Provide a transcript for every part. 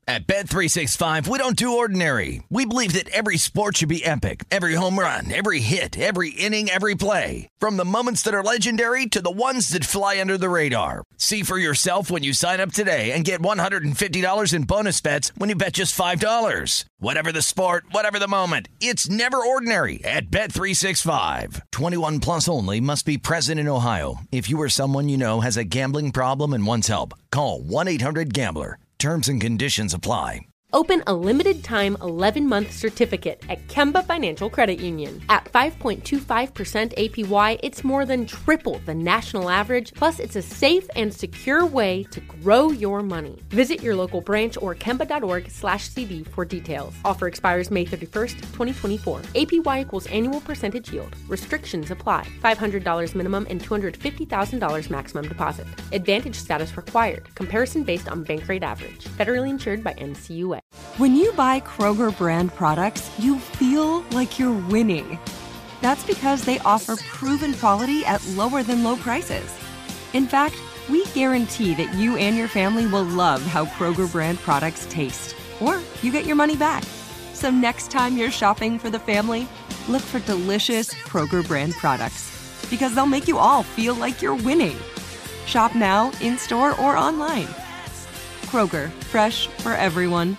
At Bet365, we don't do ordinary. We believe that every sport should be epic. Every home run, every hit, every inning, every play. From the moments that are legendary to the ones that fly under the radar. See for yourself when you sign up today and get $150 in bonus bets when you bet just $5. Whatever the sport, whatever the moment, it's never ordinary at Bet365. 21 plus only. Must be present in Ohio. If you or someone you know has a gambling problem and wants help, call 1-800-GAMBLER. Terms and conditions apply. Open a limited-time 11-month certificate at Kemba Financial Credit Union. At 5.25% APY, it's more than triple the national average, plus it's a safe and secure way to grow your money. Visit your local branch or kemba.org/CD for details. Offer expires May 31st, 2024. APY equals annual percentage yield. Restrictions apply. $500 minimum and $250,000 maximum deposit. Advantage status required. Comparison based on bank rate average. Federally insured by NCUA. When you buy Kroger brand products, you feel like you're winning. That's because they offer proven quality at lower than low prices. In fact, we guarantee that you and your family will love how Kroger brand products taste, or you get your money back. So next time you're shopping for the family, look for delicious Kroger brand products, because they'll make you all feel like you're winning. Shop now, in-store, or online. Kroger, fresh for everyone.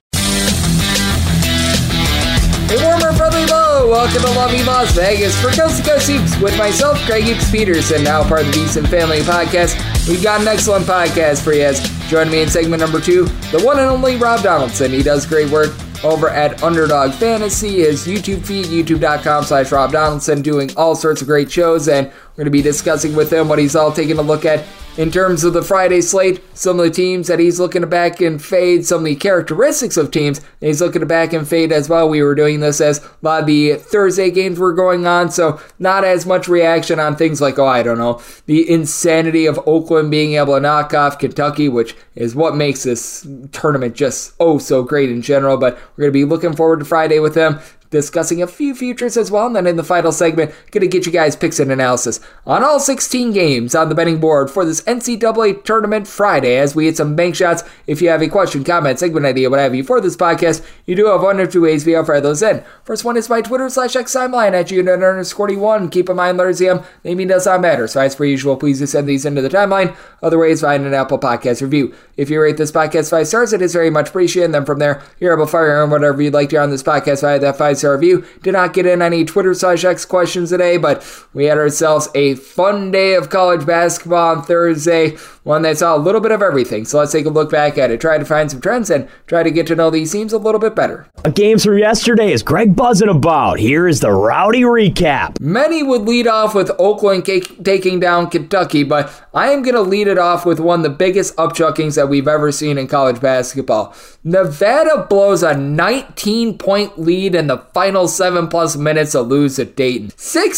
A warmer, friendly hello. Welcome to lovely Las Vegas for Coast to Coast Hoops with myself, Greg Hoops Peterson, now part of the Decent Family Podcast. We've got an excellent podcast for you. As join me in segment number 2, the one and only Rob Donaldson. He does great work over at Underdog Fantasy, his YouTube feed, youtube.com/Rob Donaldson, doing all sorts of great shows, and we're going to be discussing with him what he's all taking a look at in terms of the Friday slate, some of the teams that he's looking to back and fade, some of the characteristics of teams that he's looking to back and fade as well. We were doing this as a lot of the Thursday games were going on, so not as much reaction on things like, the insanity of Oakland being able to knock off Kentucky, which is what makes this tournament just so great in general. But we're going to be looking forward to Friday with him, discussing a few futures as well, and then in the final segment, going to get you guys picks and analysis on all 16 games on the betting board for this NCAA Tournament Friday, as we hit some bank shots. If you have a question, comment, segment idea, what have you for this podcast, you do have one or two ways we offer those in. First one is my Twitter/X timeline at unit_1. Keep in mind, Larzium, naming does not matter, so as per usual, please just send these into the timeline. Other ways, find an Apple Podcast review. If you rate this podcast 5 stars, it is very much appreciated, and then from there, you're able to fire in whatever you'd like to hear on this podcast via that 5-star review. Did not get in any Twitter/X questions today, but we had ourselves a fun day of college basketball on Thursday, one that saw a little bit of everything. So let's take a look back at it, try to find some trends, and try to get to know these teams a little bit better. Games from yesterday is Greg buzzing about. Here is the rowdy recap. Many would lead off with Oakland taking down Kentucky, but I am going to lead it off with one of the biggest upchuckings that we've ever seen in college basketball. Nevada blows a 19-point lead in the final 7+ minutes to lose to Dayton.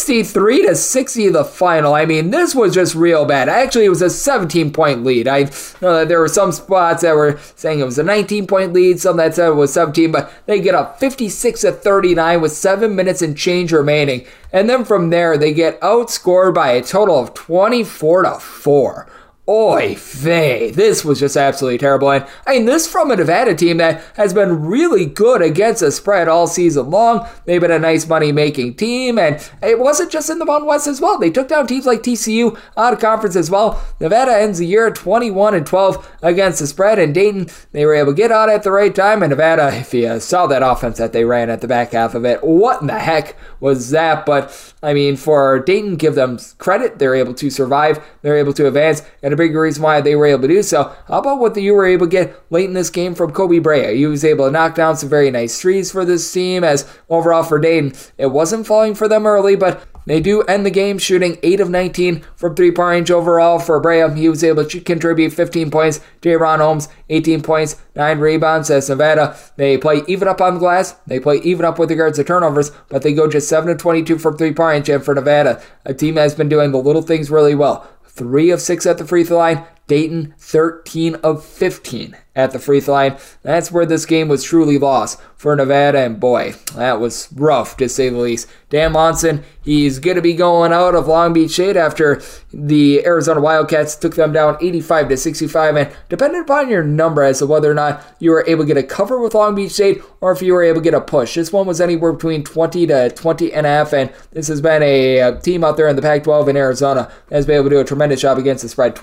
63-60 the final. I mean, this was just real bad. Actually, it was a 17-point lead. I know that there were some spots that were saying it was a 19-point lead, some that said it was 17, but they get up 56-39 with 7 minutes and change remaining. And then from there, they get outscored by a total of 24-4. Oy vey, this was just absolutely terrible. And I mean, this from a Nevada team that has been really good against the spread all season long. They've been a nice money-making team, and it wasn't just in the Mountain West as well. They took down teams like TCU out of conference as well. Nevada ends the year 21-12 against the spread, and Dayton, they were able to get out at the right time. And Nevada, if you saw that offense that they ran at the back half of it, what in the heck was that? But I mean, for Dayton, give them credit. They're able to survive. They're able to advance, and a big reason why they were able to do so. How about what you were able to get late in this game from Kobe Brea? He was able to knock down some very nice threes for this team, as overall for Dayton, it wasn't falling for them early, but they do end the game shooting 8 of 19 from three-point range overall. For Brea, he was able to contribute 15 points. J-Ron Holmes, 18 points, 9 rebounds. As Nevada, they play even up on the glass. They play even up with regards to turnovers, but they go just 7 of 22 from three-point range. And for Nevada, a team that has been doing the little things really well. 3 of 6 at the free throw line. Dayton, 13 of 15 at the free throw line. That's where this game was truly lost for Nevada, and boy, that was rough to say the least. Dan Monson, he's going to be going out of Long Beach State after the Arizona Wildcats took them down 85-65, and depending upon your number as to whether or not you were able to get a cover with Long Beach State or if you were able to get a push. This one was anywhere between 20 to 20.5, and this has been a team out there in the Pac-12 in Arizona that has been able to do a tremendous job against the spread.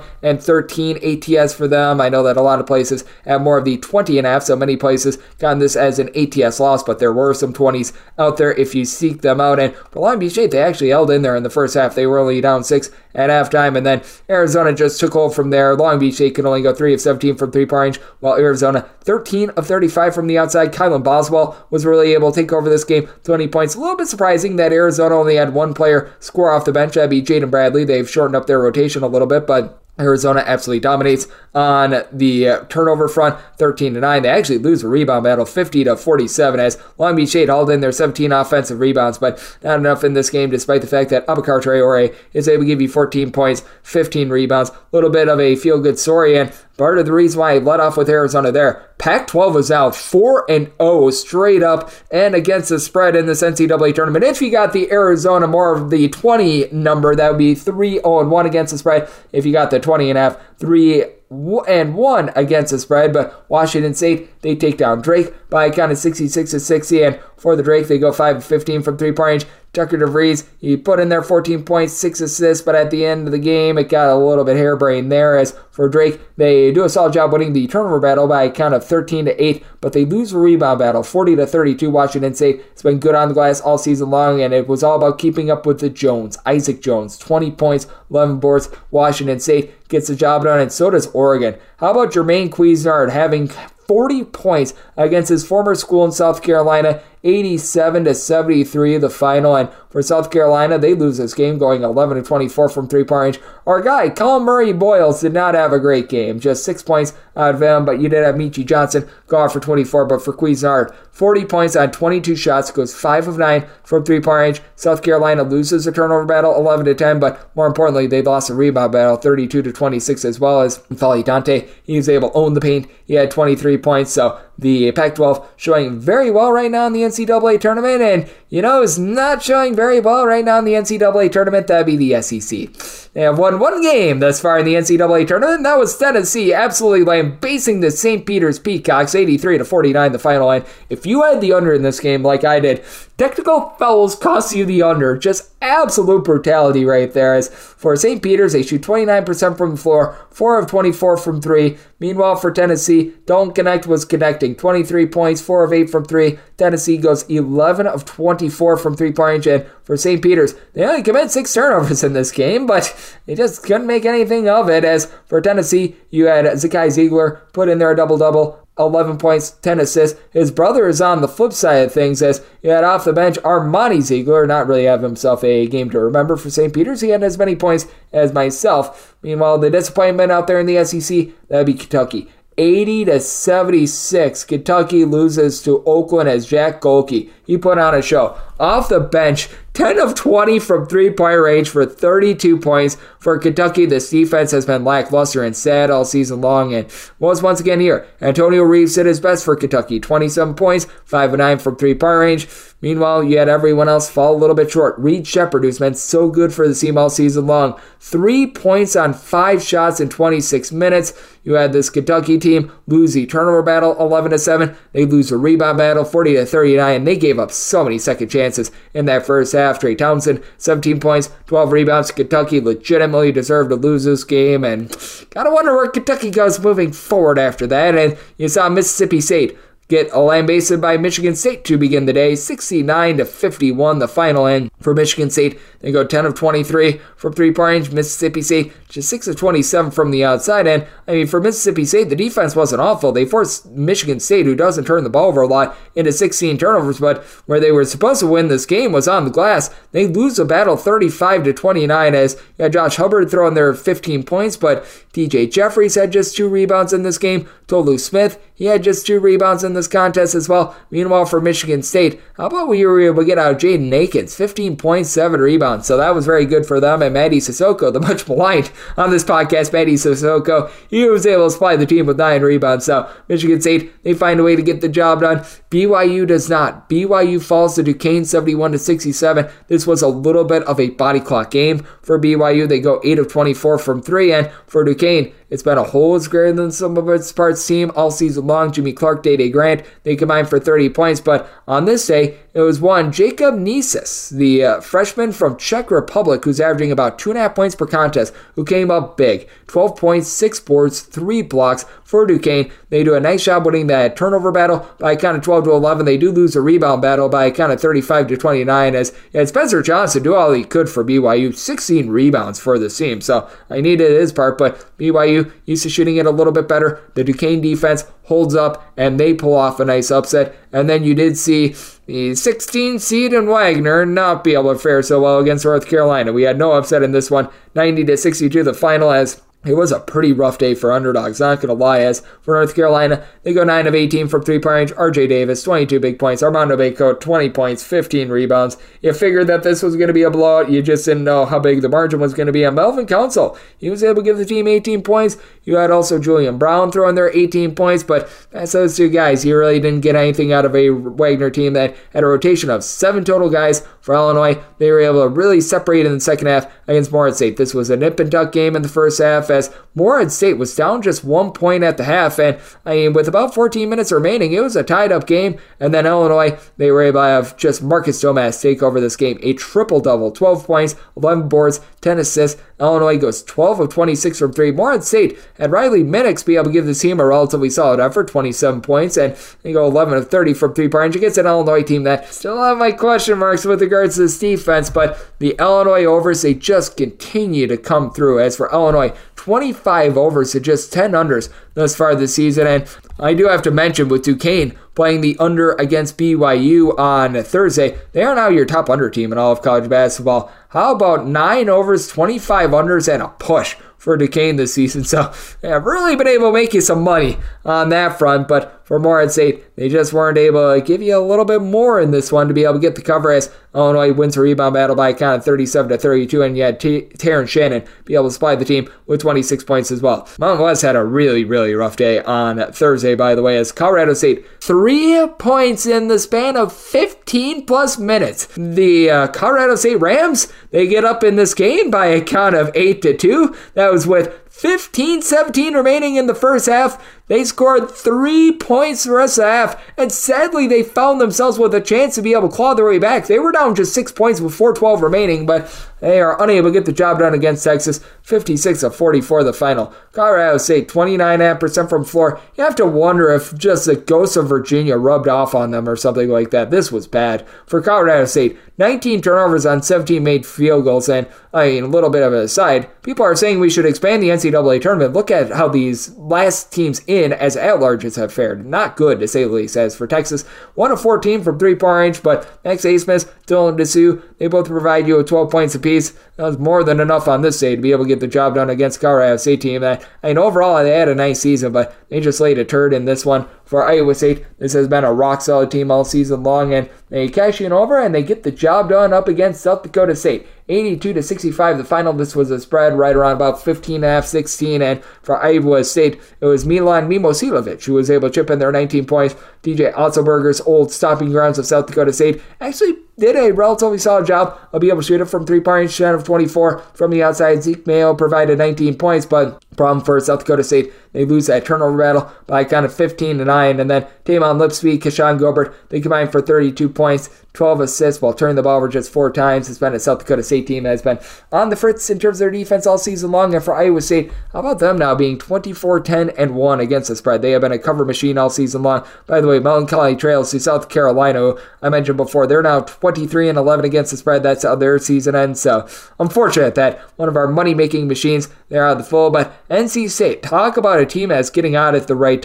21-13 ATS for them. I know that a lot of places have more of the 20.5, so many places got this as an ATS loss, but there were some 20s out there if you seek them out. And for Long Beach State, they actually held in there in the first half. They were only down 6 at halftime, and then Arizona just took hold from there. Long Beach State could only go 3 of 17 from three-point range, while Arizona 13 of 35 from the outside. Kylan Boswell was really able to take over this game, 20 points. A little bit surprising that Arizona only had one player score off the bench. That'd be Jaden Bradley. They've shortened up their rotation a little bit, but Arizona absolutely dominates on the turnover front, 13-9. They actually lose a rebound battle, 50-47, as Long Beach State hauled in their 17 offensive rebounds, but not enough in this game, despite the fact that Abubakar Traore is able to give you 14 points, 15 rebounds. A little bit of a feel-good story, and part of the reason why I let off with Arizona there, Pac-12 was out 4-0 straight up and against the spread in this NCAA tournament. If you got the Arizona more of the 20 number, that would be 3-0-1 against the spread. If you got the 20.5, 3-1 against the spread. But Washington State, they take down Drake by a count of 66-60, and for the Drake, they go 5-15 from three-point range. Tucker DeVries, he put in there 14 points, 6 assists, but at the end of the game, it got a little bit harebrained there. As for Drake, they do a solid job winning the turnover battle by a count of 13-8, but they lose the rebound battle, 40-32. Washington State has been good on the glass all season long, and it was all about keeping up with the Jones. Isaac Jones, 20 points, 11 boards. Washington State gets the job done, and so does Oregon. How about Jermaine Cuisinart having 40 points against his former school in South Carolina, 87-73 the final, and for South Carolina, they lose this game going 11-24 from three-point range. Our guy, Colin Murray Boyles, did not have a great game, just 6 points out of him, but you did have Michi Johnson go off for 24, but for Cuisinart, 40 points on 22 shots, goes 5 of 9 from three-point range. South Carolina loses the turnover battle 11-10, but more importantly, they lost the rebound battle 32-26, as well as Fali Dante. He was able to own the paint. He had 23 points, so the Pac-12 showing very well right now in the NCAA tournament, and is not showing very well right now in the NCAA tournament. That'd be the SEC. They have won one game thus far in the NCAA tournament, and that was Tennessee absolutely lambasting the St. Peter's Peacocks, 83-49 the final line. If you had the under in this game like I did, technical fouls cost you the under. Just absolute brutality right there. As for St. Peter's, they shoot 29% from the floor, 4 of 24 from 3. Meanwhile, for Tennessee, Dalton Knecht was connecting, 23 points, 4 of 8 from 3. Tennessee goes 11 of 24 from three-point range, and for St. Peter's, they only commit 6 turnovers in this game, but they just couldn't make anything of it. As for Tennessee, you had Zakai Ziegler put in there a double-double, 11 points, 10 assists. His brother is on the flip side of things, as you had off the bench Armani Ziegler, not really have himself a game to remember for St. Peter's. He had as many points as myself. Meanwhile, the disappointment out there in the SEC, that'd be Kentucky. 80-76. Kentucky loses to Oakland as Jack Golke. He put on a show. Off the bench, 10 of 20 from three-point range for 32 points. For Kentucky, this defense has been lackluster and sad all season long, and was once again here. Antonio Reeves did his best for Kentucky. 27 points, 5 of 9 from three-point range. Meanwhile, you had everyone else fall a little bit short. Reed Shepherd, who's been so good for the team all season long, 3 points on 5 shots in 26 minutes. You had this Kentucky team lose the turnover battle 11-7. They lose the rebound battle 40-39, and they gave up so many second chances in that first half. Trey Townsend, 17 points, 12 rebounds. Kentucky legitimately deserved to lose this game, and gotta wonder where Kentucky goes moving forward after that. And you saw Mississippi State get lambasted by Michigan State to begin the day, 69-51 the final end. For Michigan State, they go 10 of 23 from three-point range. Mississippi State just 6 of 27 from the outside. And for Mississippi State, the defense wasn't awful. They forced Michigan State, who doesn't turn the ball over a lot, into 16 turnovers, but where they were supposed to win this game was on the glass. They lose the battle 35-29, as you had Josh Hubbard throwing their 15 points, but DJ Jeffries had just 2 rebounds in this game. Tolu Smith, he had just 2 rebounds in this contest as well. Meanwhile, for Michigan State, how about we were able to get out Jaden Akins, 15 15 points, 7 rebounds. So that was very good for them. And Mady Sissoko, the much maligned on this podcast, Mady Sissoko, he was able to supply the team with 9 rebounds. So Michigan State, they find a way to get the job done. BYU does not. BYU falls to Duquesne 71-67. This was a little bit of a body clock game for BYU. They go 8 of 24 from 3, and for Duquesne, it's been a whole lot greater than some of its parts team all season long. Jimmy Clark, Day Grant, they combined for 30 points, but on this day, it was one Jacob Nisis, the freshman from Czech Republic, who's averaging about 2.5 points per contest, who came up big. 12 points, 6 boards, 3 blocks for Duquesne. They do a nice job winning that turnover battle by kind of 12-11. They do lose a rebound battle by kind of 35-29 as Spencer Johnson do all he could for BYU. 16 rebounds for the team, so I needed his part, but BYU used to shooting it a little bit better. The Duquesne defense holds up, and they pull off a nice upset. And then you did see the 16 seed in Wagner not be able to fare so well against North Carolina. We had no upset in this one, 90-62 the final, as it was a pretty rough day for underdogs, not going to lie, as for North Carolina, they go 9 of 18 from three-point range. RJ Davis, 22 big points. Armando Bacot, 20 points, 15 rebounds. You figured that this was going to be a blowout. You just didn't know how big the margin was going to be. And Melvin Council, he was able to give the team 18 points. You had also Julian Brown throwing their 18 points, but that's those two guys. You really didn't get anything out of a Wagner team that had a rotation of 7 total guys for Illinois. They were able to really separate in the second half against Morehead State. This was a nip and tuck game in the first half, as Morehead State was down just 1 point at the half, and with about 14 minutes remaining, it was a tied-up game, and then Illinois, they were able to have just Marcus Domask take over this game. A triple-double, 12 points, 11 boards, 10 assists. Illinois goes 12 of 26 from 3. Morehead State had Riley Minix be able to give the team a relatively solid effort, 27 points, and they go 11 of 30 from 3-point range against an Illinois team that still have my question marks with regards to this defense, but the Illinois overs, they just continue to come through. As for Illinois, 25 overs to just 10 unders thus far this season. And I do have to mention, with Duquesne playing the under against BYU on Thursday, they are now your top under team in all of college basketball. How about 9 overs, 25 unders, and a push for Duquesne this season? So they have really been able to make you some money on that front, but for Morehead State, they just weren't able to give you a little bit more in this one to be able to get the cover, as Illinois wins a rebound battle by a count of 37-32, and you had Terrence Shannon be able to supply the team with 26 points as well. Mountain West had a really, really rough day on Thursday, by the way, as Colorado State, 3 points in the span of 15 plus minutes. The Colorado State Rams, they get up in this game by a count of 8-2. That was with 15-17 remaining in the first half. They scored 3 points the rest of the half, and sadly they found themselves with a chance to be able to claw their way back. They were down just 6 points with 4:12 remaining, but they are unable to get the job done against Texas. 56-44 the final. Colorado State, 29.5% from floor. You have to wonder if just the ghost of Virginia rubbed off on them or something like that. This was bad for Colorado State. 19 turnovers on 17 made field goals, and a little bit of an aside, people are saying we should expand the NCAA tournament. Look at how these last teams in as at-larges have fared. Not good, to say the least. As for Texas, 1 of 14 from 3-point range, but Max Abmas, Dylan Dessou, they both provide you with 12 points apiece. That was more than enough on this day to be able to get the job done against Colorado State team that, overall, they had a nice season, but they just laid a turd in this one. For Iowa State, this has been a rock-solid team all season long, and they cash in over and they get the job done up against South Dakota State. 82-65 the final. This was a spread right around about 15.5, 16, and for Iowa State, it was Milan Mimosilovic who was able to chip in their 19 points. DJ Otzelberger's old stopping grounds of South Dakota State actually did a relatively solid job of being able to shoot it from 3-point range, 10 of 24 from the outside. Zeke Mayo provided 19 points, but problem for South Dakota State, they lose that turnover battle by a count of 15-9, and then Taymon Lipsby, Keshawn Gilbert, they combined for 32 points, 12 assists while turning the ball over just 4 times. It's been a South Dakota State team that has been on the fritz in terms of their defense all season long. And for Iowa State, how about them now being 24-10-1 against the spread? They have been a cover machine all season long. By the way, Melancholy Trails to South Carolina, who I mentioned before, they're now 23-11 against the spread. That's how their season ends. So unfortunate that one of our money-making machines, they're out of the fold. But NC State, talk about a team that's getting out at the right time.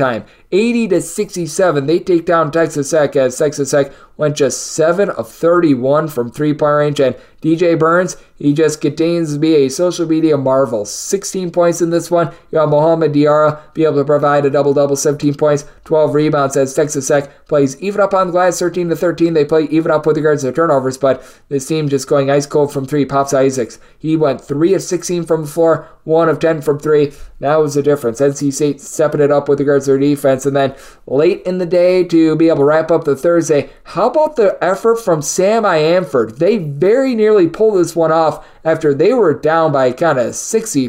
80-67. They take down Texas Tech as Texas Tech went just 7 of 31 from three-point range, and DJ Burns, he just continues to be a social media marvel. 16 points in this one. You have Mohamed Diarra be able to provide a double-double, 17 points, 12 rebounds as Texas Tech plays even up on the glass, 13-13. They play even up with regards to turnovers, but this team just going ice cold from three. Pops Isaacs, he went 3 of 16 from the floor, 1 of 10 from three. That was the difference. NC State stepping it up with regards to their defense. And then late in the day to be able to wrap up the Thursday, how about the effort from Sam Iamford? They very nearly pulled this one off after they were down by kind of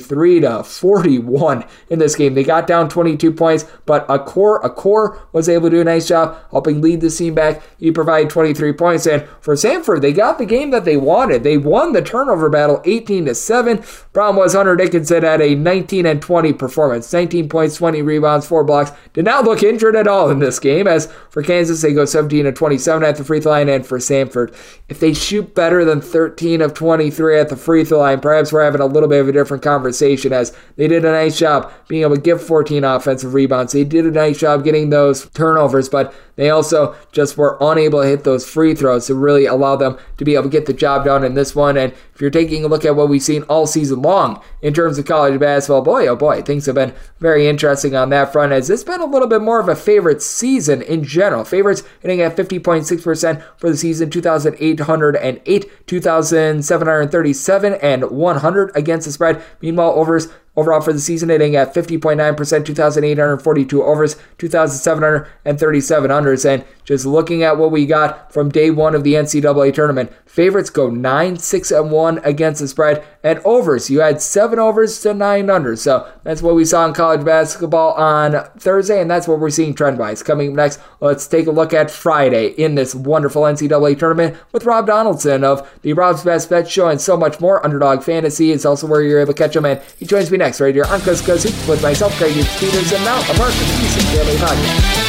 63-41 in this game. They got down 22 points, but Akor was able to do a nice job helping lead the team back. He provided 23 points, and for Samford, they got the game that they wanted. They won the turnover battle 18-7. Problem was Hunter Dickinson had a 19-20 performance, 19 points, 20 rebounds, 4 blocks. Did not look injured at all in this game. As for Kansas, they go 17-27 at the free throw line, and for Samford, if they shoot better than 13 of 23 at the free throw line, perhaps we're having a little bit of a different conversation, as they did a nice job being able to give 14 offensive rebounds. They did a nice job getting those turnovers, but they also just were unable to hit those free throws to really allow them to be able to get the job done in this one. And if you're taking a look at what we've seen all season long in terms of college basketball, boy, oh boy, things have been very interesting on that front, as it's been a little bit more of a favorite season in general. Favorites hitting at 50.6% for the season, 2,808, 2,737, and 100 against the spread. Meanwhile, overs overall for the season hitting at 50.9%, 2,842 overs, 2,737 unders. And just looking at what we got from day one of the NCAA tournament, favorites go 9-6-1 against the spread, and overs, you had 7 overs to 9 unders. So that's what we saw in college basketball on Thursday, and that's what we're seeing trend-wise. Coming up next, let's take a look at Friday in this wonderful NCAA tournament with Rob Donaldson of the Rob's Best Bet Show and so much more. Underdog Fantasy is also where you're able to catch him, and he joins me next right here on Cuz Hoops with myself, Craig Peters, and now a part of the Decent Daily Podcast.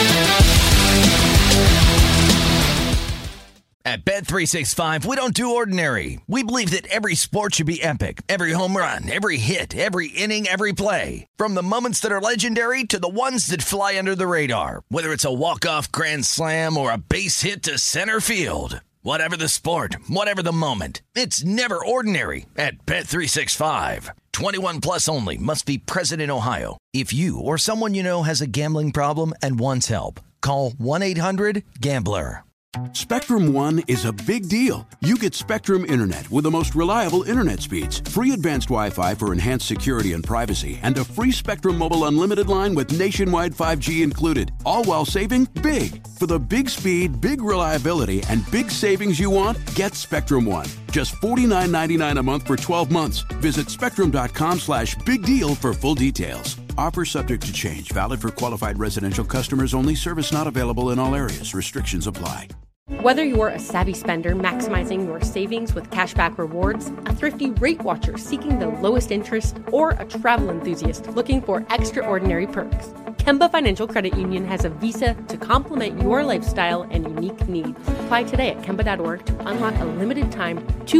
At Bet365, we don't do ordinary. We believe that every sport should be epic. Every home run, every hit, every inning, every play. From the moments that are legendary to the ones that fly under the radar. Whether it's a walk-off grand slam or a base hit to center field. Whatever the sport, whatever the moment, it's never ordinary at Bet365. 21 plus only. Must be present in Ohio. If you or someone you know has a gambling problem and wants help, call 1-800-GAMBLER. Spectrum One is a big deal. You get Spectrum Internet with the most reliable internet speeds, free advanced Wi-Fi for enhanced security and privacy, and a free Spectrum Mobile Unlimited line with nationwide 5G included, all while saving big. For the big speed, big reliability, and big savings you want, get Spectrum One. Just $49.99 a month for 12 months. Visit spectrum.com/big deal for full details. Offer subject to change. Valid for qualified residential customers only. Service not available in all areas. Restrictions apply. Whether you're a savvy spender maximizing your savings with cashback rewards, a thrifty rate watcher seeking the lowest interest, or a travel enthusiast looking for extraordinary perks, Kemba Financial Credit Union has a visa to complement your lifestyle and unique needs. Apply today at Kemba.org to unlock a limited time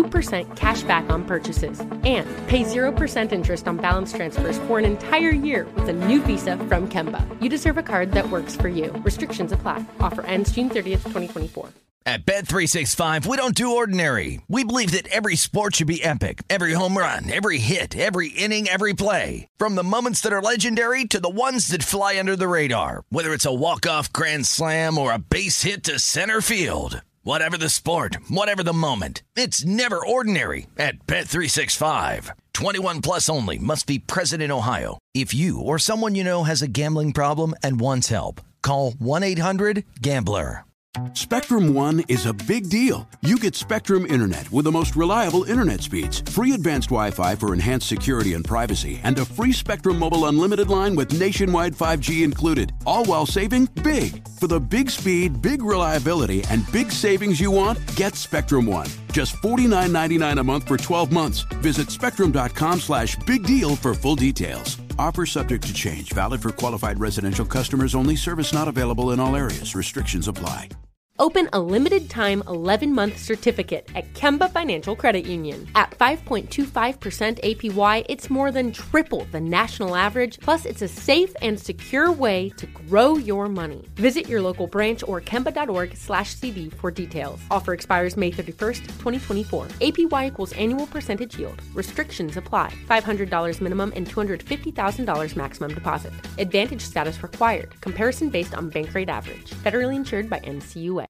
2% cash back on purchases and pay 0% interest on balance transfers for an entire year with a new visa from Kemba. You deserve a card that works for you. Restrictions apply. Offer ends June 30th, 2024. At Bet365, we don't do ordinary. We believe that every sport should be epic. Every home run, every hit, every inning, every play. From the moments that are legendary to the ones that fly under the radar. Whether it's a walk-off grand slam or a base hit to center field. Whatever the sport, whatever the moment, it's never ordinary at Bet365. 21 plus only. Must be present in Ohio. If you or someone you know has a gambling problem and wants help, call 1-800-GAMBLER. Spectrum One is a big deal. You get Spectrum Internet with the most reliable internet speeds, free advanced Wi-Fi for enhanced security and privacy, and a free Spectrum Mobile Unlimited line with nationwide 5G included, all while saving big. For the big speed, big reliability, and big savings you want, get Spectrum One. Just $49.99 a month for 12 months. Visit spectrum.com/big deal for full details. Offer subject to change. Valid for qualified residential customers only. Service not available in all areas. Restrictions apply. Open a limited-time 11-month certificate at Kemba Financial Credit Union. At 5.25% APY, it's more than triple the national average, plus it's a safe and secure way to grow your money. Visit your local branch or kemba.org/cb for details. Offer expires May 31st, 2024. APY equals annual percentage yield. Restrictions apply. $500 minimum and $250,000 maximum deposit. Advantage status required. Comparison based on bank rate average. Federally insured by NCUA.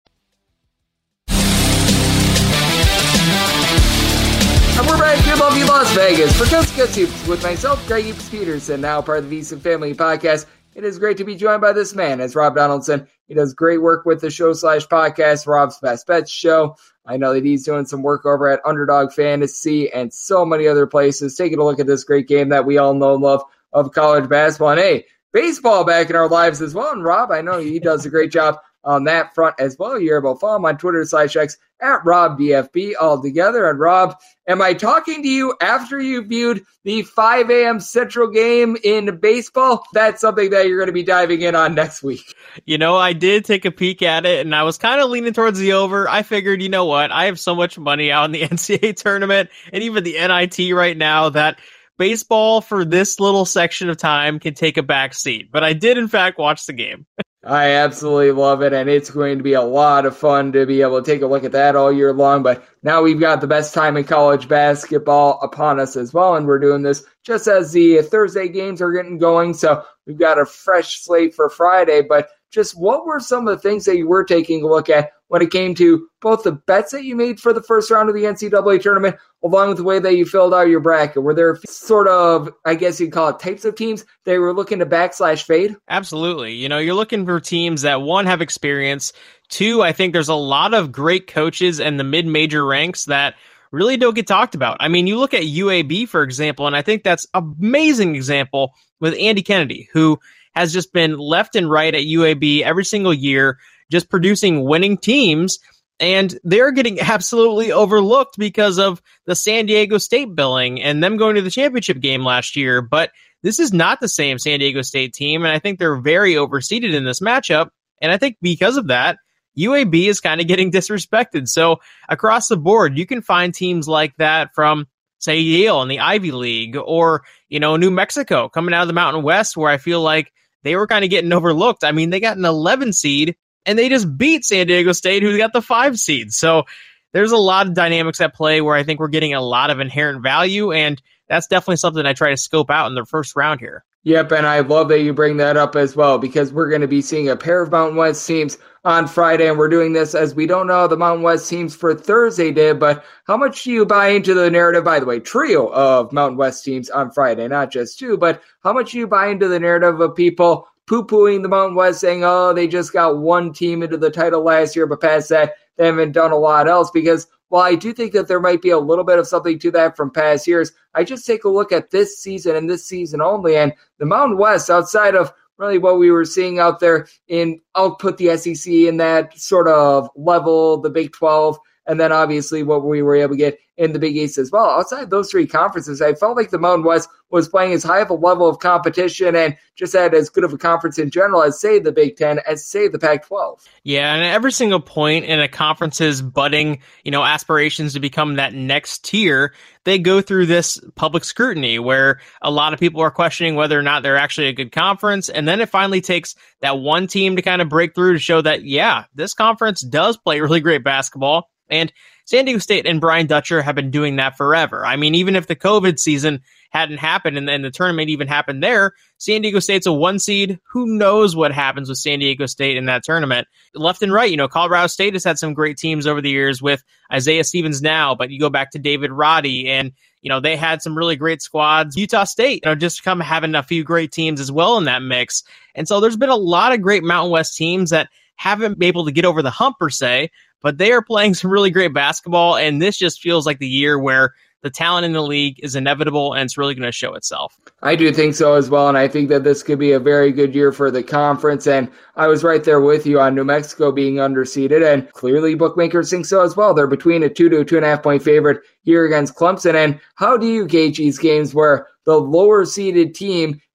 And we're back here in lovely Las Vegas for Coast to Coast Hoops with myself, Greg Hoops Peterson, now part of the VSiN Family Podcast. It is great to be joined by this man, as Rob Donaldson. He does great work with the show/podcast, Rob's Best Bets show. I know that he's doing some work over at Underdog Fantasy and so many other places. Taking a look at this great game that we all know and love of college basketball. And hey, baseball back in our lives as well. And Rob, I know he does a great job on that front as well. You're able to follow him on Twitter/X at RobDFB all together. And Rob, am I talking to you after you viewed the 5 a.m. Central game in baseball? That's something that you're going to be diving in on next week. You know, I did take a peek at it, and I was kind of leaning towards the over. I figured, you know what, I have so much money out in the NCAA tournament and even the NIT right now that baseball for this little section of time can take a back seat. But I did, in fact, watch the game. I absolutely love it, and it's going to be a lot of fun to be able to take a look at that all year long. But now we've got the best time in college basketball upon us as well, and we're doing this just as the Thursday games are getting going. So we've got a fresh slate for Friday. But just what were some of the things that you were taking a look at when it came to both the bets that you made for the first round of the NCAA tournament, along with the way that you filled out your bracket? Were there sort of, I guess you'd call it, types of teams they were looking to back/fade? Absolutely. You know, you're looking for teams that, one, have experience. Two, I think there's a lot of great coaches in the mid-major ranks that really don't get talked about. I mean, you look at UAB, for example, and I think that's an amazing example with Andy Kennedy, who has just been left and right at UAB every single year, just producing winning teams, and they're getting absolutely overlooked because of the San Diego State billing and them going to the championship game last year. But this is not the same San Diego State team, and I think they're very overseeded in this matchup. And I think because of that, UAB is kind of getting disrespected. So across the board, you can find teams like that from, say, Yale in the Ivy League, or, you know, New Mexico coming out of the Mountain West, where I feel like they were kind of getting overlooked. I mean, they got an 11 seed, and they just beat San Diego State, who got the 5 seed. So there's a lot of dynamics at play where I think we're getting a lot of inherent value, and that's definitely something I try to scope out in the first round here. Yep, and I love that you bring that up as well, because we're going to be seeing a pair of Mountain West teams on Friday, and we're doing this as we don't know the Mountain West teams for Thursday did, but how much do you buy into the narrative, by the way, trio of Mountain West teams on Friday, not just two, but how much do you buy into the narrative of people poo-pooing the Mountain West, saying, oh, they just got one team into the title last year, but past that, they haven't done a lot else? Because while I do think that there might be a little bit of something to that from past years, I just take a look at this season and this season only, and the Mountain West, outside of really what we were seeing out there in, I'll put the SEC in that sort of level, the Big 12, and then obviously what we were able to get in the Big East as well. Outside those three conferences, I felt like the Mountain West was playing as high of a level of competition and just had as good of a conference in general as, say, the Big Ten, as, say, the Pac-12. Yeah, and at every single point in a conference's budding, you know, aspirations to become that next tier, they go through this public scrutiny where a lot of people are questioning whether or not they're actually a good conference. And then it finally takes that one team to kind of break through to show that, yeah, this conference does play really great basketball. And San Diego State and Brian Dutcher have been doing that forever. I mean, even if the COVID season hadn't happened and the tournament even happened there, San Diego State's a 1 seed. Who knows what happens with San Diego State in that tournament? Left and right, you know, Colorado State has had some great teams over the years with Isaiah Stevens now, but you go back to David Roddy and, you know, they had some really great squads. Utah State, you know, just come having a few great teams as well in that mix. And so there's been a lot of great Mountain West teams that haven't been able to get over the hump per se, but they are playing some really great basketball, and this just feels like the year where the talent in the league is inevitable, and it's really going to show itself. I do think so as well, and I think that this could be a very good year for the conference, and I was right there with you on New Mexico being underseeded, and clearly bookmakers think so as well. They're between a 2 to 2.5 point favorite here against Clemson, and how do you gauge these games where the lower seeded team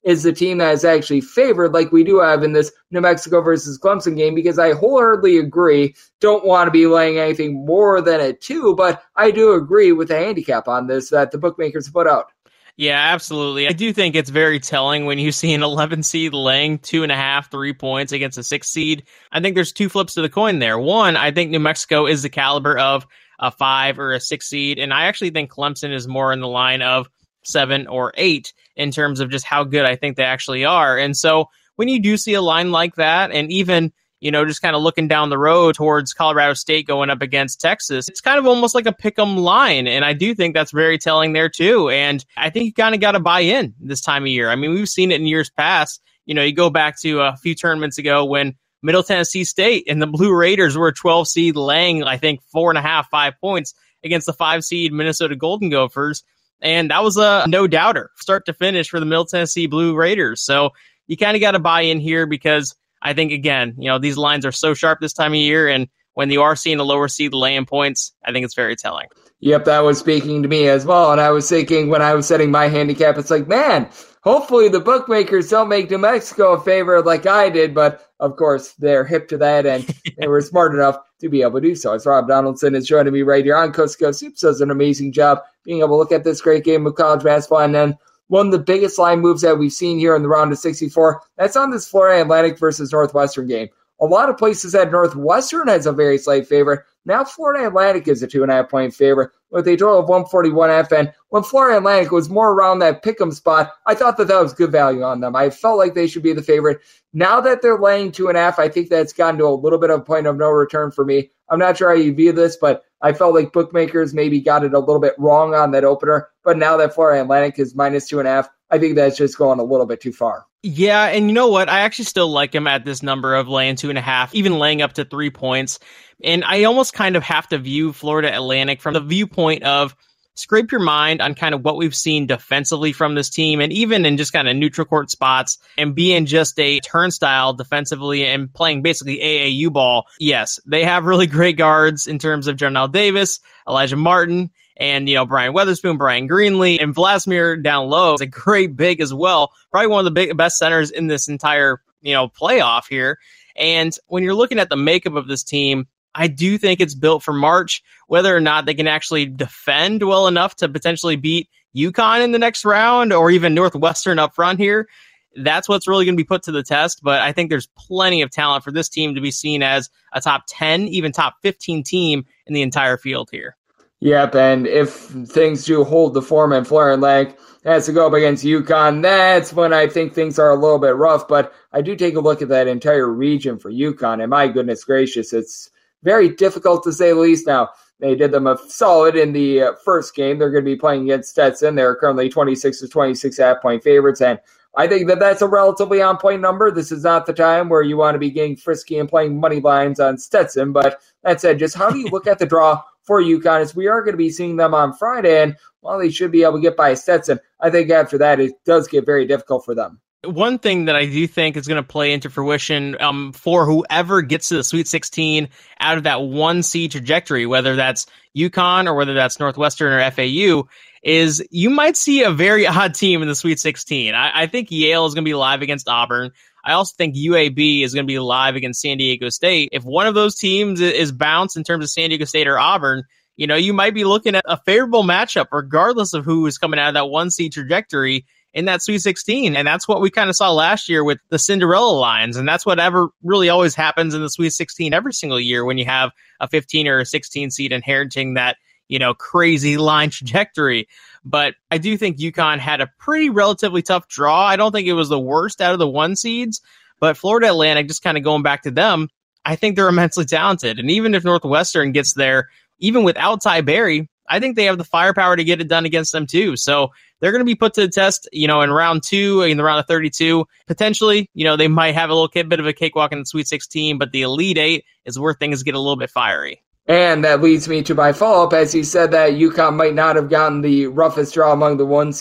is the team that is actually favored, like we do have in this New Mexico versus Clemson game, because I wholeheartedly agree. Don't want to be laying anything more than a 2, but I do agree with the handicap on this that the bookmakers put out. Yeah, absolutely. I do think it's very telling when you see an 11 seed laying 2.5, 3 points against a 6 seed. I think there's two flips to the coin there. One, I think New Mexico is the caliber of a 5 or a 6 seed, and I actually think Clemson is more in the line of 7 or 8 in terms of just how good I think they actually are. And so when you do see a line like that, and even just kind of looking down the road towards Colorado State going up against Texas, it's kind of almost like a pick'em line. And I do think that's very telling there too. And I think you kind of got to buy in this time of year. I mean, we've seen it in years past. You go back to a few tournaments ago when Middle Tennessee State and the Blue Raiders were a 12 seed laying, I think, 4.5, 5 points against the 5 seed Minnesota Golden Gophers. And that was a no doubter start to finish for the Middle Tennessee Blue Raiders. So you kind of got to buy in here because I think, again, these lines are so sharp this time of year, and when you are seeing a lower seed laying points, I think it's very telling. Yep, that was speaking to me as well, and I was thinking when I was setting my handicap, it's like, man, hopefully the bookmakers don't make New Mexico a favorite like I did, but of course they're hip to that, and they were smart enough to be able to do so. As Rob Donaldson is joining me right here on Coast to Coast Hoops, does an amazing job being able to look at this great game of college basketball, and then one of the biggest line moves that we've seen here in the round of 64, that's on this Florida Atlantic versus Northwestern game. A lot of places had Northwestern as a very slight favorite. Now Florida Atlantic is a 2.5 point favorite with a total of 141.5. And when Florida Atlantic was more around that pick'em spot, I thought that was good value on them. I felt like they should be the favorite. Now that they're laying 2.5, I think that's gotten to a little bit of a point of no return for me. I'm not sure how you view this, but I felt like bookmakers maybe got it a little bit wrong on that opener. But now that Florida Atlantic is minus 2.5, I think that's just going a little bit too far. Yeah, and you know what? I actually still like him at this number of laying 2.5, even laying up to 3 points. And I almost kind of have to view Florida Atlantic from the viewpoint of scrape your mind on kind of what we've seen defensively from this team, and even in just kind of neutral court spots and being just a turnstile defensively and playing basically AAU ball. Yes, they have really great guards in terms of Jarnell Davis, Elijah Martin, and, Brian Weatherspoon, Brian Greenlee, and Vladimir down low is a great big as well. Probably one of the best centers in this entire, playoff here. And when you're looking at the makeup of this team, I do think it's built for March. Whether or not they can actually defend well enough to potentially beat UConn in the next round or even Northwestern up front here, that's what's really going to be put to the test. But I think there's plenty of talent for this team to be seen as a top 10, even top 15 team in the entire field here. Yep, and if things do hold the form and Florida Atlantic has to go up against UConn, that's when I think things are a little bit rough. But I do take a look at that entire region for UConn, and my goodness gracious, it's very difficult to say the least. Now, they did them a solid in the first game. They're going to be playing against Stetson. They're currently 26 to 26.5 point favorites, and I think that that's a relatively on-point number. This is not the time where you want to be getting frisky and playing money lines on Stetson. But that said, just how do you look at the draw for UConn? As we are going to be seeing them on Friday, and while they should be able to get by Stetson, I think after that it does get very difficult for them. One thing that I do think is going to play into fruition for whoever gets to the Sweet 16 out of that 1 seed trajectory, whether that's UConn or whether that's Northwestern or FAU, is you might see a very odd team in the Sweet 16. I think Yale is going to be live against Auburn. I also think UAB is going to be live against San Diego State. If one of those teams is bounced in terms of San Diego State or Auburn, you might be looking at a favorable matchup regardless of who is coming out of that 1 seed trajectory in that Sweet 16. And that's what we kind of saw last year with the Cinderella lines. And that's whatever really always happens in the Sweet 16 every single year when you have a 15 or a 16 seed inheriting that, crazy line trajectory. But I do think UConn had a pretty relatively tough draw. I don't think it was the worst out of the 1 seeds, but Florida Atlantic, just kind of going back to them, I think they're immensely talented. And even if Northwestern gets there, even without Ty Berry, I think they have the firepower to get it done against them too. So they're going to be put to the test, in round 2, in the round of 32. Potentially, they might have a little bit of a cakewalk in the Sweet 16, but the Elite 8 is where things get a little bit fiery. And that leads me to my follow-up, as you said that UConn might not have gotten the roughest draw among the 1 seeds.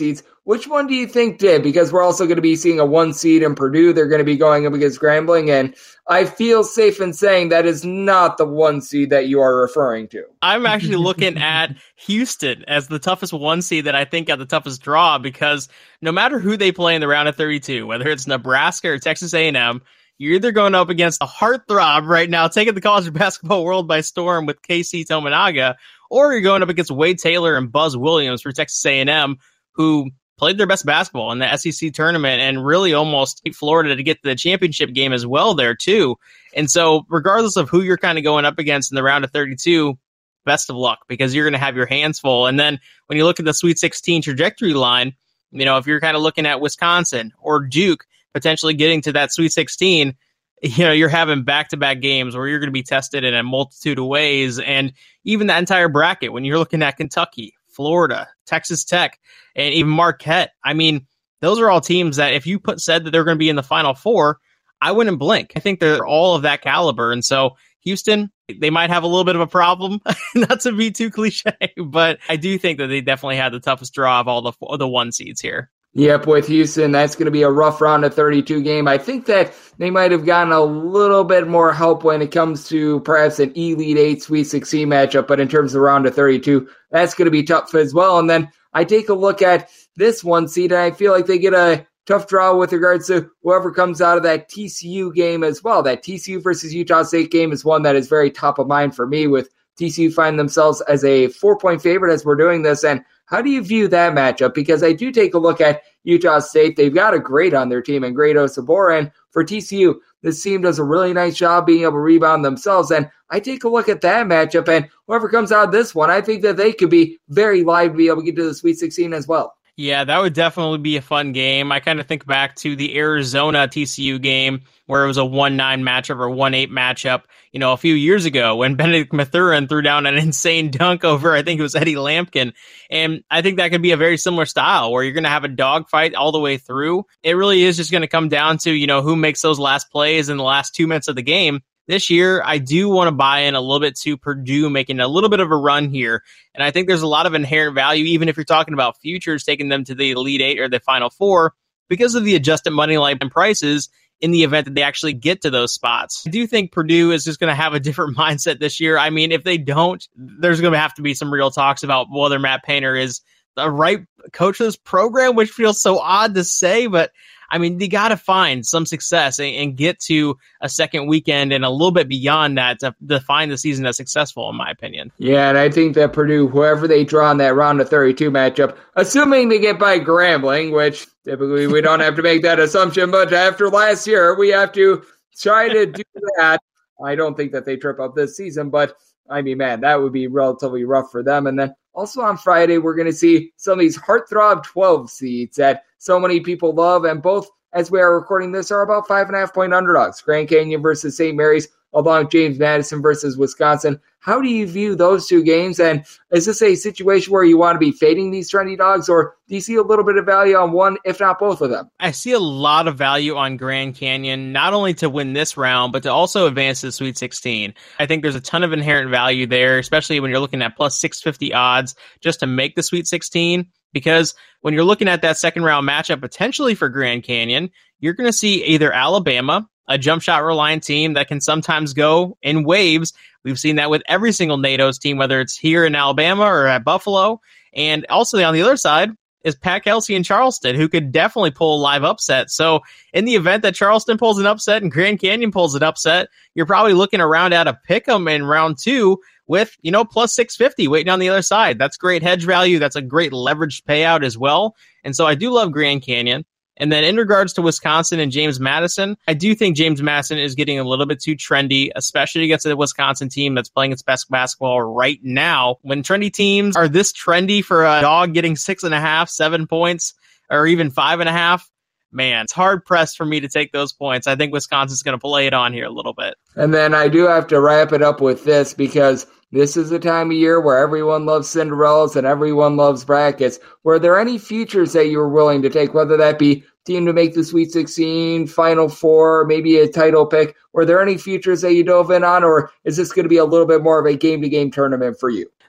Which one do you think did? Because we're also going to be seeing a 1 seed in Purdue. They're going to be going up against Grambling, and I feel safe in saying that is not the 1 seed that you are referring to. I'm actually looking at Houston as the toughest 1 seed that I think got the toughest draw, because no matter who they play in the round of 32, whether it's Nebraska or Texas A&M, you're either going up against a heartthrob right now, taking the college basketball world by storm with KC Tominaga, or you're going up against Wade Taylor and Buzz Williams for Texas A&M, who played their best basketball in the SEC tournament and really almost beat Florida to get to the championship game as well there too. And so regardless of who you're kind of going up against in the round of 32, best of luck, because you're going to have your hands full. And then when you look at the Sweet 16 trajectory line, if you're kind of looking at Wisconsin or Duke potentially getting to that Sweet 16, you're having back-to-back games where you're going to be tested in a multitude of ways. And even that entire bracket, when you're looking at Kentucky, Florida, Texas Tech, and even Marquette, those are all teams that if you said that they're going to be in the Final Four, I wouldn't blink. I think they're all of that caliber. And so Houston, they might have a little bit of a problem, not to be too cliche, but I do think that they definitely had the toughest draw of all the 1 seeds here. Yep, with Houston, that's going to be a rough round of 32 game. I think that they might have gotten a little bit more help when it comes to perhaps an Elite 8 Sweet 16 matchup, but in terms of the round of 32, that's going to be tough as well. And then I take a look at this 1 seed, and I feel like they get a tough draw with regards to whoever comes out of that TCU game as well. That TCU versus Utah State game is one that is very top of mind for me, with TCU finding themselves as a 4-point favorite as we're doing this. And how do you view that matchup? Because I do take a look at Utah State. They've got a great on their team and great Osabora. And for TCU, this team does a really nice job being able to rebound themselves. And I take a look at that matchup, and whoever comes out of this one, I think that they could be very live to be able to get to the Sweet 16 as well. Yeah, that would definitely be a fun game. I kind of think back to the Arizona TCU game where it was a 1-9 matchup or 1-8 matchup, a few years ago when Benedict Mathurin threw down an insane dunk over, I think it was Eddie Lampkin. And I think that could be a very similar style where you're going to have a dogfight all the way through. It really is just going to come down to, who makes those last plays in the last 2 minutes of the game. This year, I do want to buy in a little bit to Purdue making a little bit of a run here. And I think there's a lot of inherent value, even if you're talking about futures, taking them to the Elite 8 or the Final Four, because of the adjusted money line prices in the event that they actually get to those spots. I do think Purdue is just going to have a different mindset this year. If they don't, there's going to have to be some real talks about whether Matt Painter is the right coach of this program, which feels so odd to say, but they got to find some success and get to a second weekend and a little bit beyond that to define the season as successful, in my opinion. Yeah, and I think that Purdue, whoever they draw in that round of 32 matchup, assuming they get by Grambling, which typically we don't have to make that assumption, but after last year, we have to try to do that. I don't think that they trip up this season, but that would be relatively rough for them. And then also on Friday, we're going to see some of these heartthrob 12 seeds that so many people love, and both, as we are recording this, are about 5.5-point underdogs. Grand Canyon versus St. Mary's, along with James Madison versus Wisconsin. How do you view those two games? And is this a situation where you want to be fading these trendy dogs, or do you see a little bit of value on one, if not both of them? I see a lot of value on Grand Canyon, not only to win this round, but to also advance to the Sweet 16. I think there's a ton of inherent value there, especially when you're looking at plus 650 odds just to make the Sweet 16. Because when you're looking at that second round matchup potentially for Grand Canyon, you're going to see either Alabama, a jump shot reliant team that can sometimes go in waves. We've seen that with every single NATO's team, whether it's here in Alabama or at Buffalo. And also on the other side is Pat Kelsey and Charleston, who could definitely pull a live upset. So in the event that Charleston pulls an upset and Grand Canyon pulls an upset, you're probably looking around at a pick 'em in round 2 with, plus 650 waiting on the other side. That's great hedge value. That's a great leveraged payout as well. And so I do love Grand Canyon. And then in regards to Wisconsin and James Madison, I do think James Madison is getting a little bit too trendy, especially against the Wisconsin team that's playing its best basketball right now. When trendy teams are this trendy for a dog getting 6.5, 7 points, or even 5.5, man, it's hard pressed for me to take those points. I think Wisconsin's going to play it on here a little bit. And then I do have to wrap it up with this, because this is a time of year where everyone loves Cinderellas and everyone loves brackets. Were there any futures that you were willing to take, whether that be team to make the Sweet 16, Final Four, maybe a title pick? Were there any futures that you dove in on, or is this going to be a little bit more of a game-to-game tournament for you?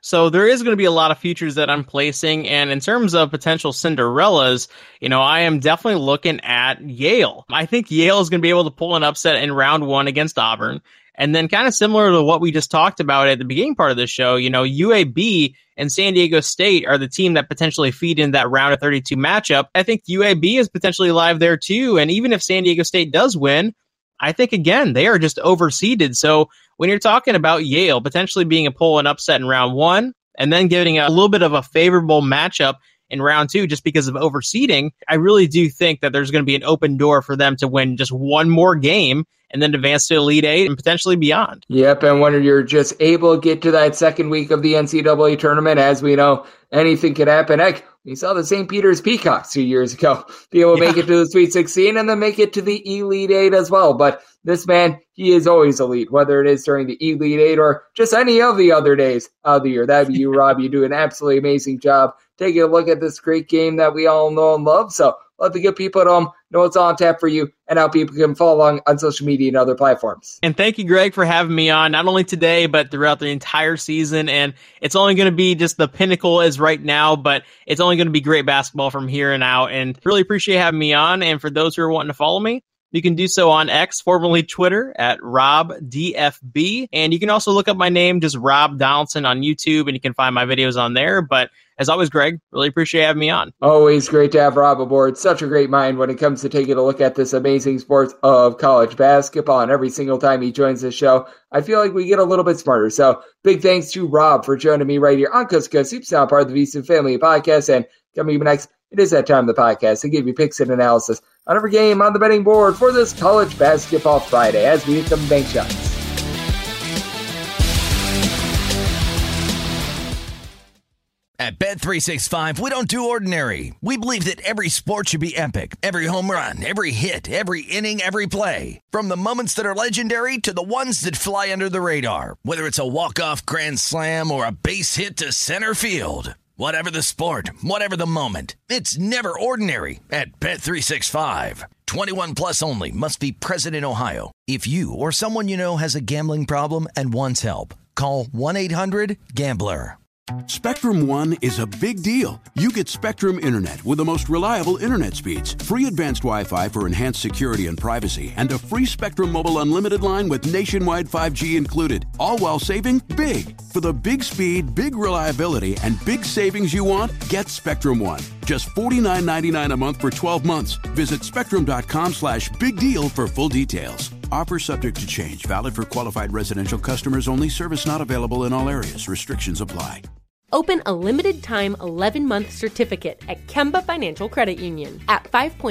So there is going to be a lot of futures that I'm placing. And in terms of potential Cinderellas, I am definitely looking at Yale. I think Yale is going to be able to pull an upset in round 1 against Auburn. And then kind of similar to what we just talked about at the beginning part of the show, UAB and San Diego State are the team that potentially feed in that round of 32 matchup. I think UAB is potentially live there too. And even if San Diego State does win, I think, again, they are just overseeded. So when you're talking about Yale potentially being a pull and upset in round 1 and then getting a little bit of a favorable matchup in round 2 just because of overseeding, I really do think that there's going to be an open door for them to win just one more game and then advance to Elite Eight and potentially beyond. Yep, and when you're just able to get to that second week of the NCAA tournament, as we know, anything could happen. Heck, we saw the St. Peter's Peacocks 2 years ago be able to make it to the Sweet 16 and then make it to the Elite Eight as well. But this man, he is always elite, whether it is during the Elite Eight or just any of the other days of the year. That'd be you, Rob. You do an absolutely amazing job taking a look at this great game that we all know and love. So let the good people at home know what's on tap for you and how people can follow along on social media and other platforms. And thank you, Greg, for having me on, not only today, but throughout the entire season. And it's only going to be just the pinnacle as right now, but it's only going to be great basketball from here and out. And really appreciate having me on. And for those who are wanting to follow me, you can do so on X, formerly Twitter, at RobDFB. And you can also look up my name, just Rob Donaldson, on YouTube, and you can find my videos on there. But as always, Greg, really appreciate having me on. Always great to have Rob aboard. Such a great mind when it comes to taking a look at this amazing sport of college basketball. And every single time he joins the show, I feel like we get a little bit smarter. So big thanks to Rob for joining me right here on Coast to Coast Hoops, now part of the VSiN Family Podcast. And coming up next, it is that time of the podcast to give you picks and analysis on every game on the betting board for this College Basketball Friday as we hit some bank shots. At Bet365, we don't do ordinary. We believe that every sport should be epic. Every home run, every hit, every inning, every play. From the moments that are legendary to the ones that fly under the radar. Whether it's a walk-off grand slam or a base hit to center field. Whatever the sport, whatever the moment, it's never ordinary at Bet365. 21 plus only. Must be present in Ohio. If you or someone you know has a gambling problem and wants help, call 1-800-GAMBLER. Spectrum One is a big deal. You get Spectrum Internet with the most reliable internet speeds, free advanced Wi-Fi for enhanced security and privacy, and a free Spectrum Mobile Unlimited line with nationwide 5G included, all while saving big. For the big speed, big reliability, and big savings you want, get Spectrum One. Just $49.99 a month for 12 months. Visit spectrum.com/big deal for full details. Offer subject to change. Valid for qualified residential customers only. Service not available in all areas. Restrictions apply. Open a limited-time 11-month certificate at Kemba Financial Credit Union. At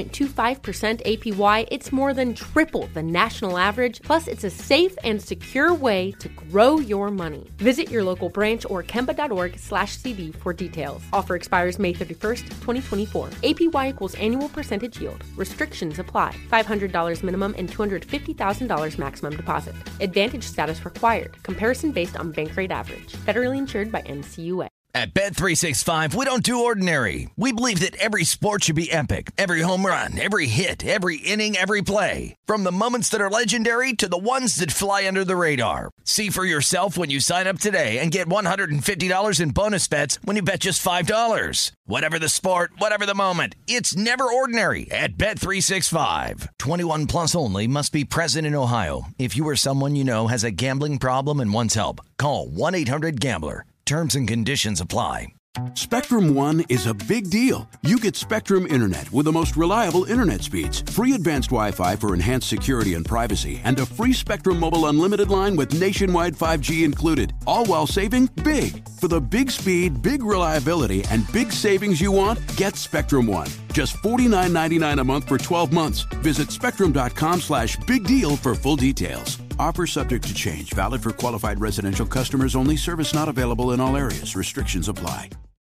5.25% APY, it's more than triple the national average, plus it's a safe and secure way to grow your money. Visit your local branch or kemba.org/CD for details. Offer expires May 31st, 2024. APY equals annual percentage yield. Restrictions apply. $500 minimum and $250,000 maximum deposit. Advantage status required. Comparison based on bank rate average. Federally insured by NCUA. At Bet365, we don't do ordinary. We believe that every sport should be epic. Every home run, every hit, every inning, every play. From the moments that are legendary to the ones that fly under the radar. See for yourself when you sign up today and get $150 in bonus bets when you bet just $5. Whatever the sport, whatever the moment, it's never ordinary at Bet365. 21 plus only. Must be present in Ohio. If you or someone you know has a gambling problem and wants help, call 1-800-GAMBLER. Terms and conditions apply. Spectrum One is a big deal. You get Spectrum Internet with the most reliable internet speeds, free advanced Wi-Fi for enhanced security and privacy, and a free Spectrum Mobile Unlimited line with nationwide 5G included, all while saving big. For the big speed, big reliability, and big savings you want, get Spectrum One. Just $49.99 a month for 12 months. Visit spectrum.com/big deal for full details. Offer subject to change. Valid for qualified residential customers only. Service not available in all areas. Restrictions apply.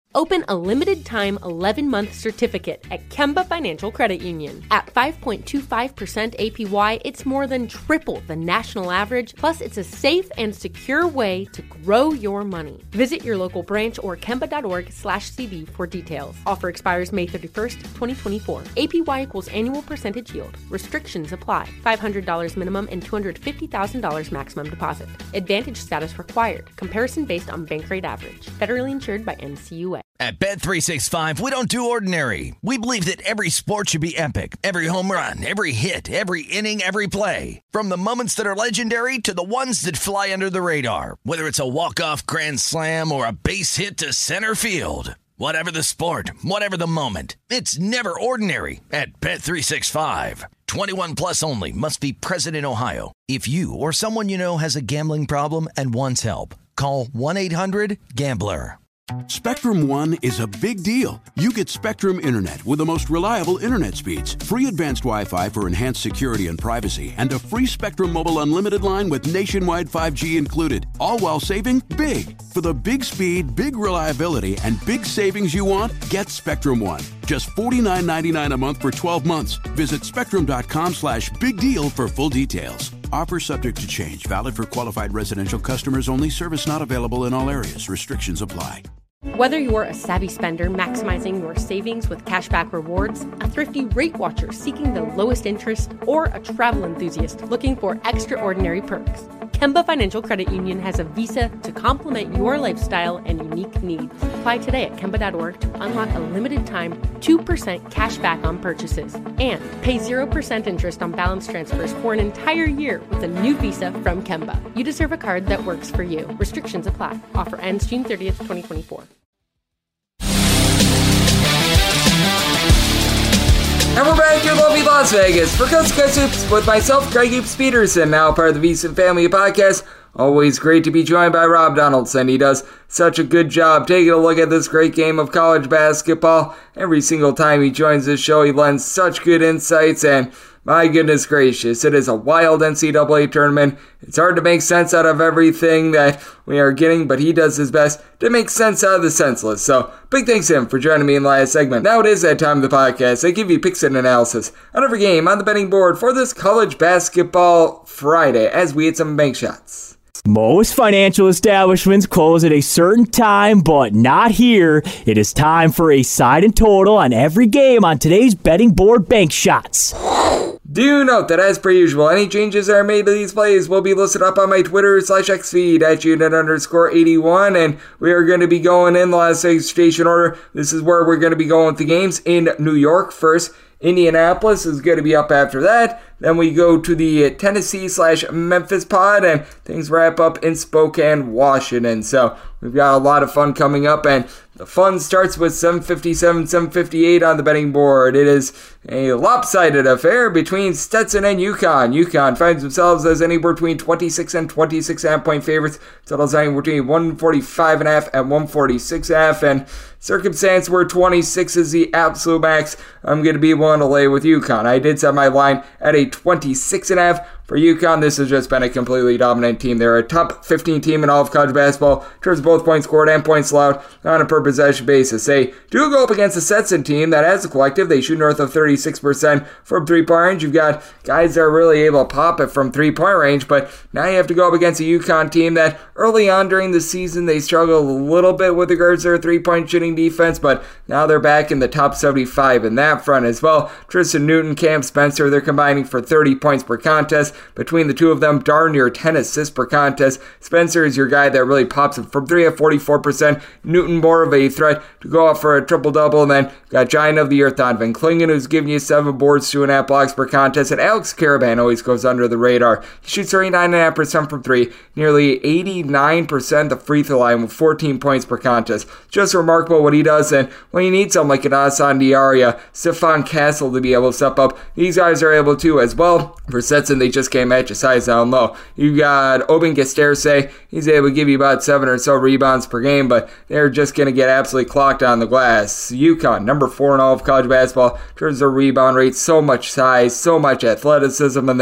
Open a limited-time 11-month certificate at Kemba Financial Credit Union. At 5.25% APY, it's more than triple the national average, plus it's a safe and secure way to grow your money. Visit your local branch or kemba.org/cd for details. Offer expires May 31st, 2024. APY equals annual percentage yield. Restrictions apply. $500 minimum and $250,000 maximum deposit. Advantage status required. Comparison based on bank rate average. Federally insured by NCUA. At Bet365, we don't do ordinary. We believe that every sport should be epic. Every home run, every hit, every inning, every play. From the moments that are legendary to the ones that fly under the radar. Whether it's a walk-off grand slam or a base hit to center field. Whatever the sport, whatever the moment. It's never ordinary at Bet365. 21 plus only. Must be present in Ohio. If you or someone you know has a gambling problem and wants help, call 1-800-GAMBLER. Spectrum One is a big deal. You get Spectrum Internet with the most reliable internet speeds, free advanced Wi-Fi for enhanced security and privacy, and a free Spectrum Mobile Unlimited line with nationwide 5G included, all while saving big. For the big speed, big reliability, and big savings you want, get Spectrum One. Just $49.99 a month for 12 months. Visit spectrum.com/big deal for full details. Offer subject to change. Valid for qualified residential customers only. Service not available in all areas. Restrictions apply. Whether you're a savvy spender maximizing your savings with cashback rewards, a thrifty rate watcher seeking the lowest interest, or a travel enthusiast looking for extraordinary perks, Kemba Financial Credit Union has a visa to complement your lifestyle and unique needs. Apply today at Kemba.org to unlock a limited-time 2% cash back on purchases and pay 0% interest on balance transfers for an entire year with a new visa from Kemba. You deserve a card that works for you. Restrictions apply. Offer ends June 30th, 2024. And we're back in lovely Las Vegas for Coast to Coast Hoops with myself, Greg Hoops Peterson, now part of the VSiN Family Podcast. Always great to be joined by Rob Donaldson. He does such a good job taking a look at this great game of college basketball. Every single time he joins this show, he lends such good insights, and my goodness gracious, it is a wild NCAA tournament. It's hard to make sense out of everything that we are getting, but he does his best to make sense out of the senseless. So, big thanks to him for joining me in the last segment. Now it is that time of the podcast. I give you picks and analysis on every game on the betting board for this college basketball Friday as we hit some bank shots. Most financial establishments close at a certain time, but not here. It is time for a side and total on every game on today's betting board bank shots. Do note that, as per usual, any changes that are made to these plays will be listed up on my Twitter/X feed at unit_81, and we are going to be going in the last station order. This is where we're going to be going with the games in New York first. Indianapolis is going to be up after that. Then we go to the Tennessee/Memphis pod, and things wrap up in Spokane, Washington. So we've got a lot of fun coming up, and the fun starts with 7:57, 7:58 on the betting board. It is a lopsided affair between Stetson and UConn. UConn finds themselves as anywhere between 26 and 26.5 point favorites. Totals anywhere between 145.5 and 146.5, and circumstance where 26 is the absolute max, I'm going to be willing to lay with UConn. I did set my line at a 26.5. For UConn, this has just been a completely dominant team. They're a top 15 team in all of college basketball in terms of both points scored and points allowed on a per possession basis. They do go up against a Stetson team that, as a collective, they shoot north of 36% from three-point range. You've got guys that are really able to pop it from three-point range, but now you have to go up against a UConn team that early on during the season they struggled a little bit with regards to their three-point shooting defense, but now they're back in the top 75 in that front as well. Tristan Newton, Cam Spencer, they're combining for 30 points per contest. Between the two of them, darn near 10 assists per contest. Spencer is your guy that really pops it from 3 at 44%. Newton more of a threat to go off for a triple-double. And then got Giant of the Year Donovan Clingan, who's giving you 7 boards, 2.5 blocks per contest. And Alex Caravan always goes under the radar. He shoots 39.5% from 3, nearly 89% the free throw line with 14 points per contest. Just remarkable what he does. And when you need someone like an Asan Diarra, Stephon Castle to be able to step up, these guys are able to as well. For Stetson, they just came at your size down low. You got Oben Gesterse. He's able to give you about 7 or so rebounds per game, but they're just going to get absolutely clocked on the glass. UConn, number 4 in all of college basketball in terms of rebound rate. So much size, so much athleticism, and then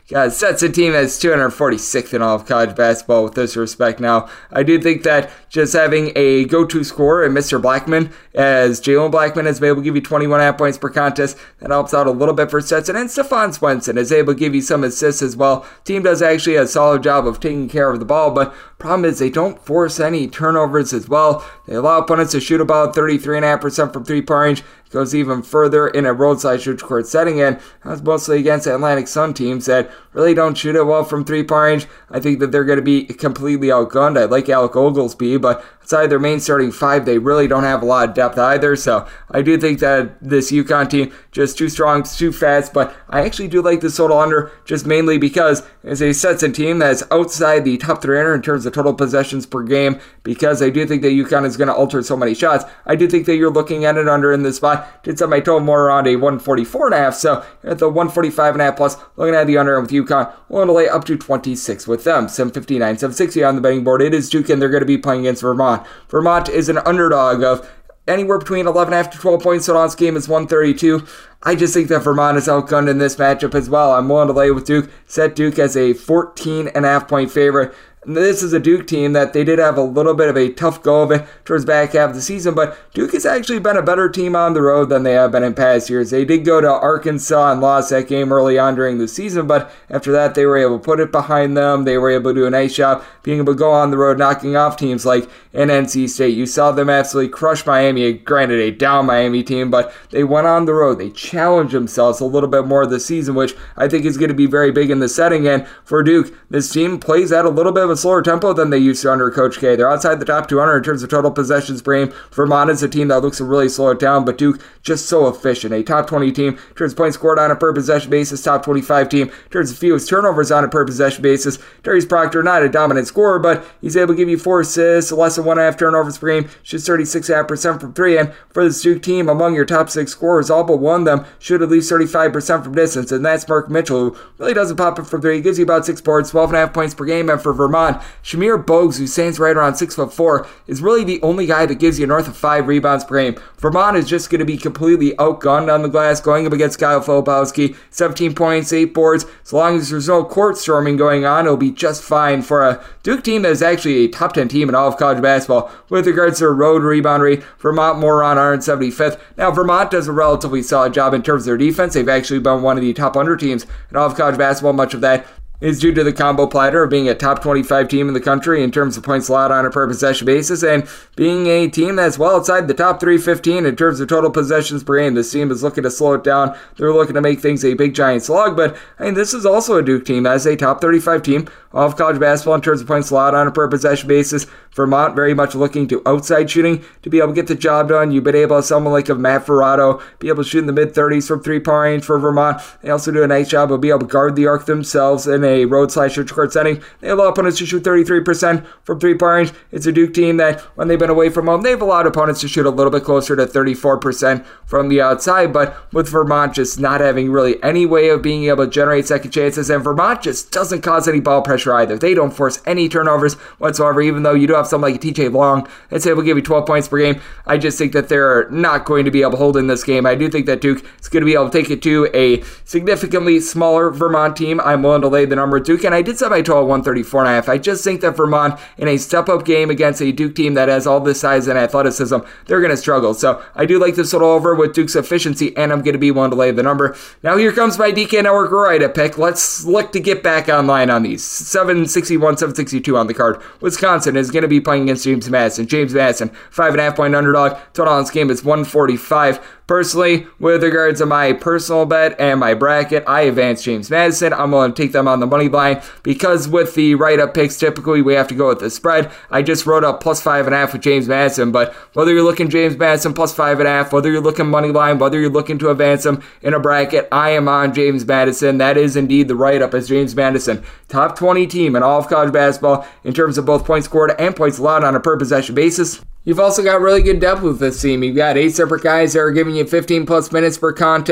got a Stetson team that's 246th in all of college basketball with this respect now. I do think that just having a go-to scorer in Mr. Blackman, as Jalen Blackman has been able to give you 21.5 points per contest, that helps out a little bit for Stetson, and Stephon Swenson is able to give you some assists as well. Team does actually a solid job of taking care of the ball, but problem is they don't force any turnovers as well. They allow opponents to shoot about 33.5% from three-point range. Goes even further in a roadside shoot court setting, and that's mostly against Atlantic Sun teams that really don't shoot it well from three-point range. I think that they're going to be completely outgunned. I like Alec Oglesby, but outside their main starting five, they really don't have a lot of depth either, so I do think that this UConn team just too strong, too fast, but I actually do like this total under just mainly because it's a Stetson team that's outside the top 300 in terms of total possessions per game, because I do think that UConn is going to alter so many shots. I do think that you're looking at it under in this spot. Did set my total more around a 144.5, so at the 145.5 plus, looking at the under with UConn, we're going to lay up to 26 with them. 759, 760 on the betting board. It is Duke, and they're going to be playing against Vermont. Vermont is an underdog of anywhere between 11.5 to 12 points. So this game is 132. I just think that Vermont is outgunned in this matchup as well. I'm willing to lay with Duke. Set Duke as a 14.5 point favorite. This is a Duke team that they did have a little bit of a tough go of it towards the back half of the season, but Duke has actually been a better team on the road than they have been in past years. They did go to Arkansas and lost that game early on during the season, but after that they were able to put it behind them. They were able to do a nice job being able to go on the road, knocking off teams like NC State. You saw them absolutely crush Miami, granted a down Miami team, but they went on the road. They challenged themselves a little bit more this season, which I think is going to be very big in the setting. And for Duke, this team plays at a little bit of a slower tempo than they used to under Coach K. They're outside the top 200 in terms of total possessions per game. Vermont is a team that looks to really slow it down, but Duke just so efficient. A top 20 team in terms of points scored on a per possession basis, top 25 team in terms of fewest turnovers on a per possession basis. Darius Proctor, not a dominant scorer, but he's able to give you 4 assists, less than 1.5 turnovers per game, shoots 36.5% from 3, and for this Duke team, among your top 6 scorers, all but one of them shoot at least 35% from distance, and that's Mark Mitchell, who really doesn't pop it from 3. He gives you about 6 boards, 12.5 points per game, and for Vermont, Shamir Bogues, who stands right around 6'4", is really the only guy that gives you north of 5 rebounds per game. Vermont is just going to be completely outgunned on the glass, going up against Kyle Filipowski. 17 points, 8 boards. As long as there's no court storming going on, it'll be just fine for a Duke team that is actually a top 10 team in all of college basketball. With regards to their road rebound rate, Vermont more on 175th. Now, Vermont does a relatively solid job in terms of their defense. They've actually been one of the top under teams in all of college basketball. Much of that is due to the combo platter of being a top 25 team in the country in terms of points allowed on a per possession basis, and being a team that's well outside the top 315 in terms of total possessions per game. This team is looking to slow it down. They're looking to make things a big giant slog, but I mean, this is also a Duke team that is a top 35 team of college basketball in terms of points allowed on a per possession basis. Vermont very much looking to outside shooting to be able to get the job done. You've been able to someone like a Matt Ferrato be able to shoot in the mid-30s from 3-point range for Vermont. They also do a nice job of being able to guard the arc themselves in a road/shoot court setting. They allow opponents to shoot 33% from 3-point range. It's a Duke team that, when they've been away from home, they've allowed opponents to shoot a little bit closer to 34% from the outside, but with Vermont just not having really any way of being able to generate second chances, and Vermont just doesn't cause any ball pressure either. They don't force any turnovers whatsoever, even though you do have someone like TJ Long that's able to give you 12 points per game. I just think that they're not going to be able to hold in this game. I do think that Duke is going to be able to take it to a significantly smaller Vermont team. I'm willing to lay the number with Duke, and I did set my total 134.5. I just think that Vermont, in a step-up game against a Duke team that has all this size and athleticism, they're going to struggle. So I do like this total over with Duke's efficiency, and I'm going to be willing to lay the number. Now here comes my DK Network Rorida pick. Let's look to get back online on these. 761, 762 on the card. Wisconsin is going to be playing against James Madison. James Madison, 5.5 point underdog. Total on this game is 145. Personally, with regards to my personal bet and my bracket, I advanced James Madison. I'm going to take them on the money line because with the write-up picks, typically we have to go with the spread. I just wrote up plus 5.5 with James Madison, but whether you're looking James Madison plus 5.5, whether you're looking money line, whether you're looking to advance him in a bracket, I am on James Madison. That is indeed the write-up as James Madison, top 20 team in all of college basketball in terms of both points scored and points allowed on a per possession basis. You've also got really good depth with this team. You've got 8 separate guys that are giving you 15 plus minutes per contest.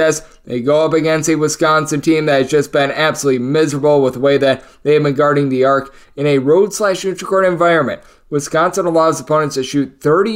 they go up against a Wisconsin team that has just been absolutely miserable with the way that they have been guarding the arc in a road/neutral court environment. Wisconsin allows opponents to shoot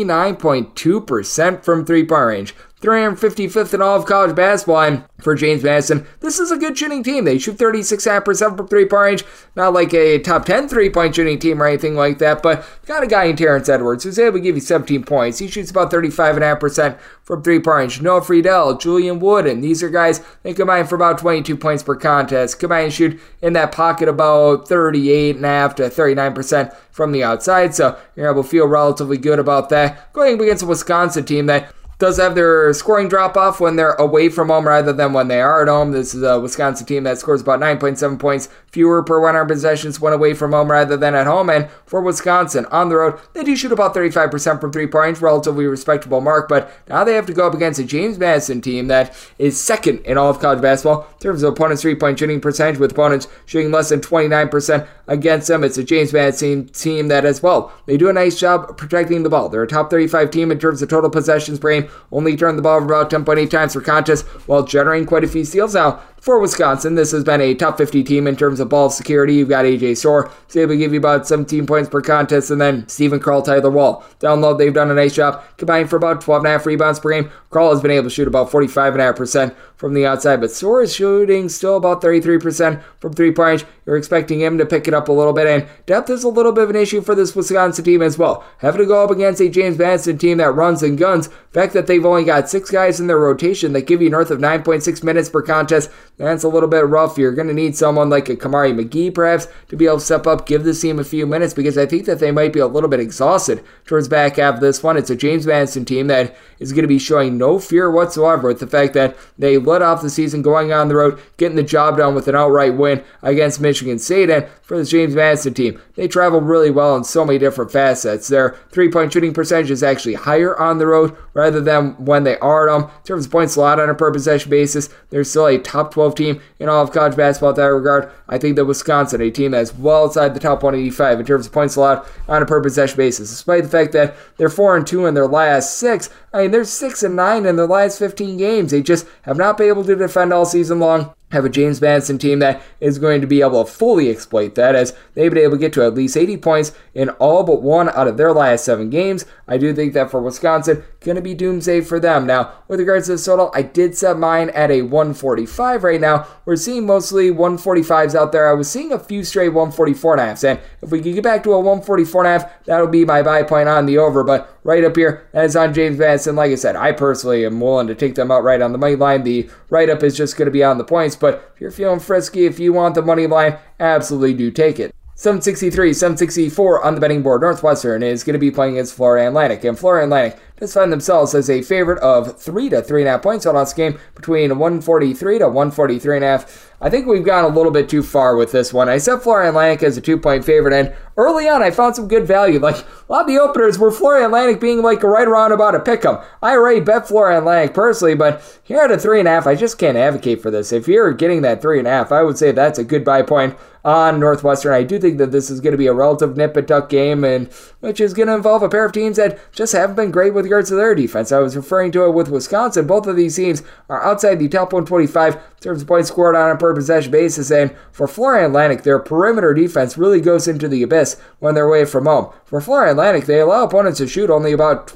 39.2% from three-point range, 355th in all of college basketball. And for James Madison, this is a good shooting team. They shoot 36.5% from three-point range. Not like a top 10 three-point shooting team or anything like that, but got a guy in Terrence Edwards who's able to give you 17 points. He shoots about 35.5% from three-point range. Noah Friedel, Julian Wood, and these are guys that combine for about 22 points per contest. Combine and shoot in that pocket about 38.5% to 39% from the outside, so you're able to feel relatively good about that. Going against a Wisconsin team that does have their scoring drop-off when they're away from home rather than when they are at home. This is a Wisconsin team that scores about 9.7 points fewer per 100 possessions when away from home rather than at home. And for Wisconsin, on the road, they do shoot about 35% from three-point range, relatively respectable mark. But now they have to go up against a James Madison team that is second in all of college basketball in terms of opponents' three-point shooting percentage, with opponents shooting less than 29% against them. It's a James Madison team that, as well, they do a nice job protecting the ball. They're a top 35 team in terms of total possessions per game. Only turned the ball over about 10.8 times per contest while generating quite a few steals. Now, for Wisconsin, this has been a top 50 team in terms of ball security. You've got A.J. Soar, who's able to give you about 17 points per contest, and then Stephen Carl, Tyler Wall. Down low, they've done a nice job combining for about 12.5 rebounds per game. Carl has been able to shoot about 45.5% from the outside, but Soar is shooting still about 33% from three-point range. You're expecting him to pick it up a little bit, and depth is a little bit of an issue for this Wisconsin team as well. Having to go up against a James Madison team that runs and guns. The fact that they've only got 6 guys in their rotation that give you north of 9.6 minutes per contest, that's a little bit rough. You're going to need someone like a Kamari McGee perhaps to be able to step up, give this team a few minutes, because I think that they might be a little bit exhausted towards back half of this one. It's a James Madison team that is going to be showing no fear whatsoever with the fact that they led off the season going on the road, getting the job done with an outright win against Michigan State. And for the James Madison team, they travel really well in so many different facets. Their three-point shooting percentage is actually higher on the road rather than when they are at home. In terms of points allowed on a per possession basis, they're still a top 12 team in all of college basketball in that regard. I think that Wisconsin, a team that's well outside the top 185 in terms of points allowed on a per possession basis, despite the fact that they're 4-2 in their last 6. I mean, they're 6-9 in their last 15 games. They just have not been able to defend all season long. Have a James Madison team that is going to be able to fully exploit that, as they've been able to get to at least 80 points in all but 1 out of their last 7 games. I do think that for Wisconsin, going to be doomsday for them. Now, with regards to the total, I did set mine at a 145 right now. We're seeing mostly 145s out there. I was seeing a few straight 144.5s, and if we could get back to a 144.5, that'll be my buy point on the over. But right up here, that is on James Madison. Like I said, I personally am willing to take them out right on the money line. The write-up is just going to be on the points, but if you're feeling frisky, if you want the money line, absolutely do take it. 763, 764 on the betting board. Northwestern is going to be playing against Florida Atlantic, and Florida Atlantic does find themselves as a favorite of 3 to 3.5 points. So last game between 143 to 143.5. I think we've gone a little bit too far with this one. I set Florida Atlantic as a 2-point favorite, and early on I found some good value. Like, a lot of the openers were Florida Atlantic being like right around about a pick'em. I already bet Florida Atlantic personally, but here at a 3.5, I just can't advocate for this. If you're getting that 3.5, I would say that's a good buy point on Northwestern. I do think that this is going to be a relative nip-and-tuck game, and which is going to involve a pair of teams that just haven't been great with regards to their defense. I was referring to it with Wisconsin. Both of these teams are outside the top 125 in terms of points scored on a per possession basis, and for Florida Atlantic, their perimeter defense really goes into the abyss when they're away from home. For Florida Atlantic, they allow opponents to shoot only about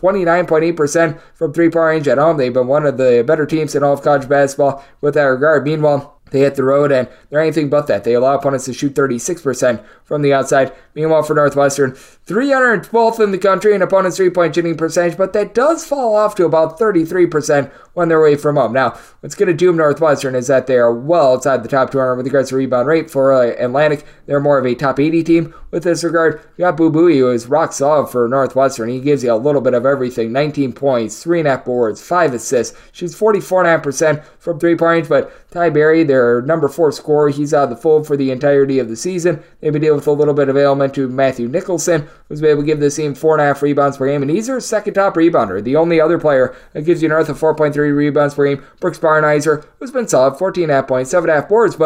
29.8% from three-point range at home. They've been one of the better teams in all of college basketball with that regard. Meanwhile, they hit the road, and they're anything but that. They allow opponents to shoot 36% from the outside. Meanwhile, for Northwestern, 312th in the country in opponents' three-point shooting percentage, but that does fall off to about 33% when they're away from home. Now, what's going to doom Northwestern is that they are well outside the top 200 with regards to rebound rate. For Atlantic, they're more of a top 80 team with this regard. You got Boo Buie, who is rock solid for Northwestern. He gives you a little bit of everything. 19 points, 3.5 boards, 5 assists. Shoots 44.5% from three-point range, but Ty Berry, their number 4 scorer, he's out of the fold for the entirety of the season. They've been dealing with a little bit of ailment to Matthew Nicholson, who's been able to give this team 4.5 rebounds per game, and he's their second top rebounder. The only other player that gives you north of 4.3 rebounds per game, Brooks Barnhizer, who's been solid, 14.5 points, 7.5 boards, but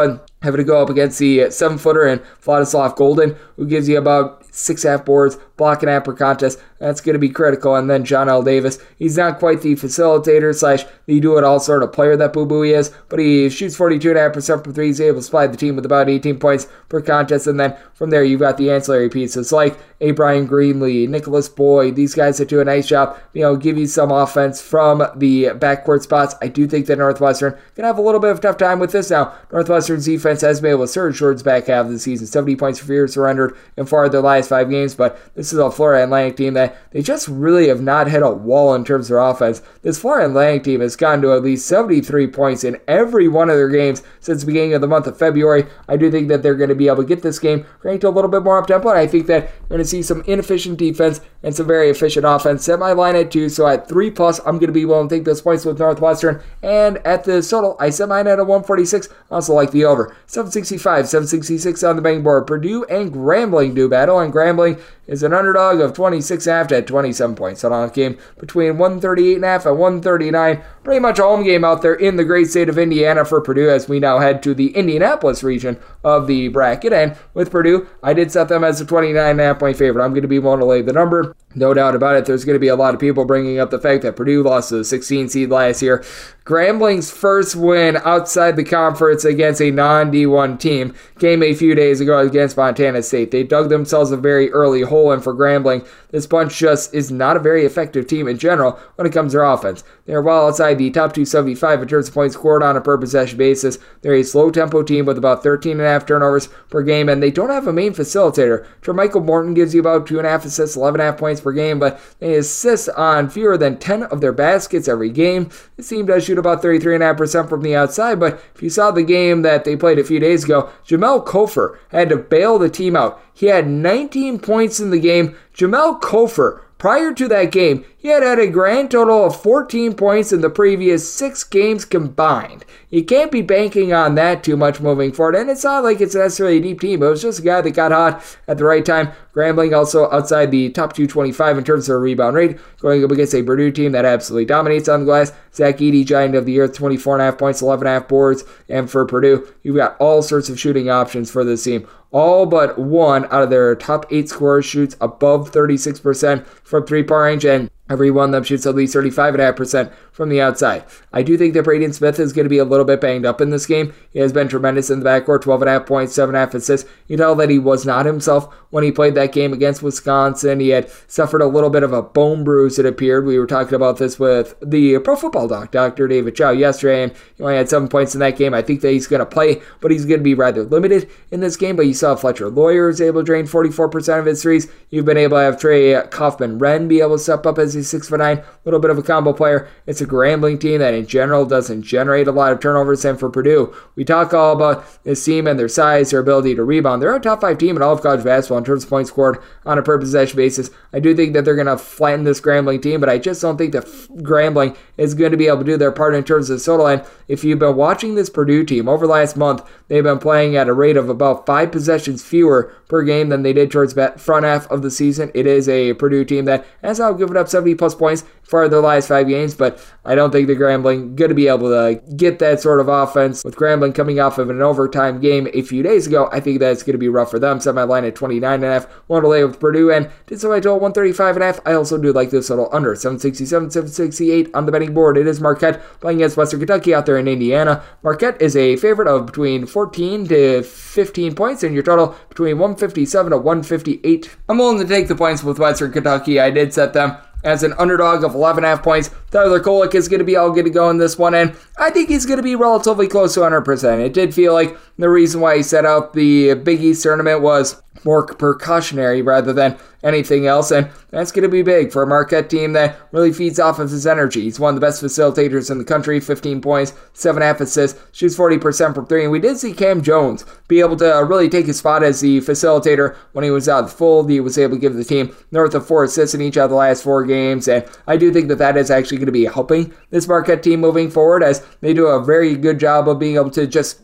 having to go up against the 7-footer and Vladislav Golden, who gives you about 6.5 boards, block and half per contest. That's going to be critical. And then John L. Davis, he's not quite the facilitator / the do-it-all sort of player that Boo Buie is, but he shoots 42.5% from three. He's able to supply the team with about 18 points per contest. And then from there, you've got the ancillary pieces like a Brian Greenlee, Nicholas Boyd, these guys that do a nice job, give you some offense from the backcourt spots. I do think that Northwestern going to have a little bit of a tough time with this now. Northwestern's defense has been able to surge towards the back half of the season. 70 points for fear surrendered in 4 of their last 5 games, but this is a Florida Atlantic team that they just really have not hit a wall in terms of their offense. This Florida Atlantic team has gone to at least 73 points in every one of their games since the beginning of the month of February. I do think that they're going to be able to get this game ranked a little bit more up-tempo, and I think that we're going to see some inefficient defense and some very efficient offense. Set my line at 2, so at 3+, I'm going to be willing to take those points with Northwestern, and at the total, I set mine at a 146. I also like the over. 765, 766 on the betting board. Purdue and Grambling do battle, and Grambling is an underdog of 26.5 at 27 points. So on a game between 138.5 and 139. Pretty much a home game out there in the great state of Indiana for Purdue as we now head to the Indianapolis region of the bracket. And with Purdue, I did set them as a 29.5 point favorite. I'm going to be willing to lay the number. No doubt about it, there's going to be a lot of people bringing up the fact that Purdue lost to the 16 seed last year. Grambling's first win outside the conference against a non-D1 team came a few days ago against Montana State. They dug themselves a very early hole in for Grambling. This bunch just is not a very effective team in general when it comes to their offense. They're well outside the top 275 in terms of points scored on a per possession basis. They're a slow-tempo team with about 13.5 turnovers per game, and they don't have a main facilitator. Jermichael Morton gives you about 2.5 assists, 11.5 points per game, but they assist on fewer than 10 of their baskets every game. This team does shoot about 33.5% from the outside, but if you saw the game that they played a few days ago, Jamel Kofer had to bail the team out. He had 19 points in the game. Jamel Kofer, prior to that game, he had a grand total of 14 points in the previous 6 games combined. You can't be banking on that too much moving forward, and it's not like it's necessarily a deep team. It was just a guy that got hot at the right time. Grambling also outside the top 225 in terms of rebound rate, going up against a Purdue team that absolutely dominates on the glass. Zach Edey, Giant of the Year, 24.5 points, 11.5 boards, and for Purdue, you've got all sorts of shooting options for this team. All but one out of their top 8 scorers shoots above 36% from three-point range, and every one of them shoots at least 35.5% from the outside. I do think that Braden Smith is going to be a little bit banged up in this game. He has been tremendous in the backcourt, 12.5 points, 7.5 assists. You tell that he was not himself when he played that game against Wisconsin. He had suffered a little bit of a bone bruise, it appeared. We were talking about this with the Pro Football Doc, Dr. David Chow, yesterday, and he only had 7 points in that game. I think that he's going to play, but he's going to be rather limited in this game. But you saw Fletcher Lawyer is able to drain 44% of his threes. You've been able to have Trey Kaufman-Renn be able to step up as he's 6'9", a little bit of a combo player. It's a Grambling team that in general doesn't generate a lot of turnovers, and for Purdue, we talk all about this team and their size, their ability to rebound. They're a top 5 team in all of college basketball in terms of points scored on a per possession basis. I do think that they're going to flatten this Grambling team, but I just don't think that Grambling is going to be able to do their part in terms of the total. And if you've been watching this Purdue team over the last month, they've been playing at a rate of about 5 possessions fewer per game than they did towards the front half of the season. It is a Purdue team that has now given up 70 plus points for their last 5 games, but I don't think the Grambling going to be able to get that sort of offense. With Grambling coming off of an overtime game a few days ago, I think that's going to be rough for them. Set my line at 29.5. Want to lay with Purdue, and did so I told 135.5. I also do like this little under 767, 768 on the betting board. It is Marquette playing against Western Kentucky out there in Indiana. Marquette is a favorite of between 14 to 15 points, and your total between 157 to 158. I'm willing to take the points with Western Kentucky. I did set them as an underdog of 11.5 points. Tyler Kolek is going to be all good to go in this one, and I think he's going to be relatively close to 100%. It did feel like the reason why he set out the Big East tournament was more precautionary rather than anything else, and that's going to be big for a Marquette team that really feeds off of his energy. He's one of the best facilitators in the country, 15 points, 7.5 assists, shoots 40% from 3, and we did see Cam Jones be able to really take his spot as the facilitator when he was out of the fold. He was able to give the team north of 4 assists in each of the last 4 games, and I do think that that is actually going to be helping this Marquette team moving forward, as they do a very good job of being able to just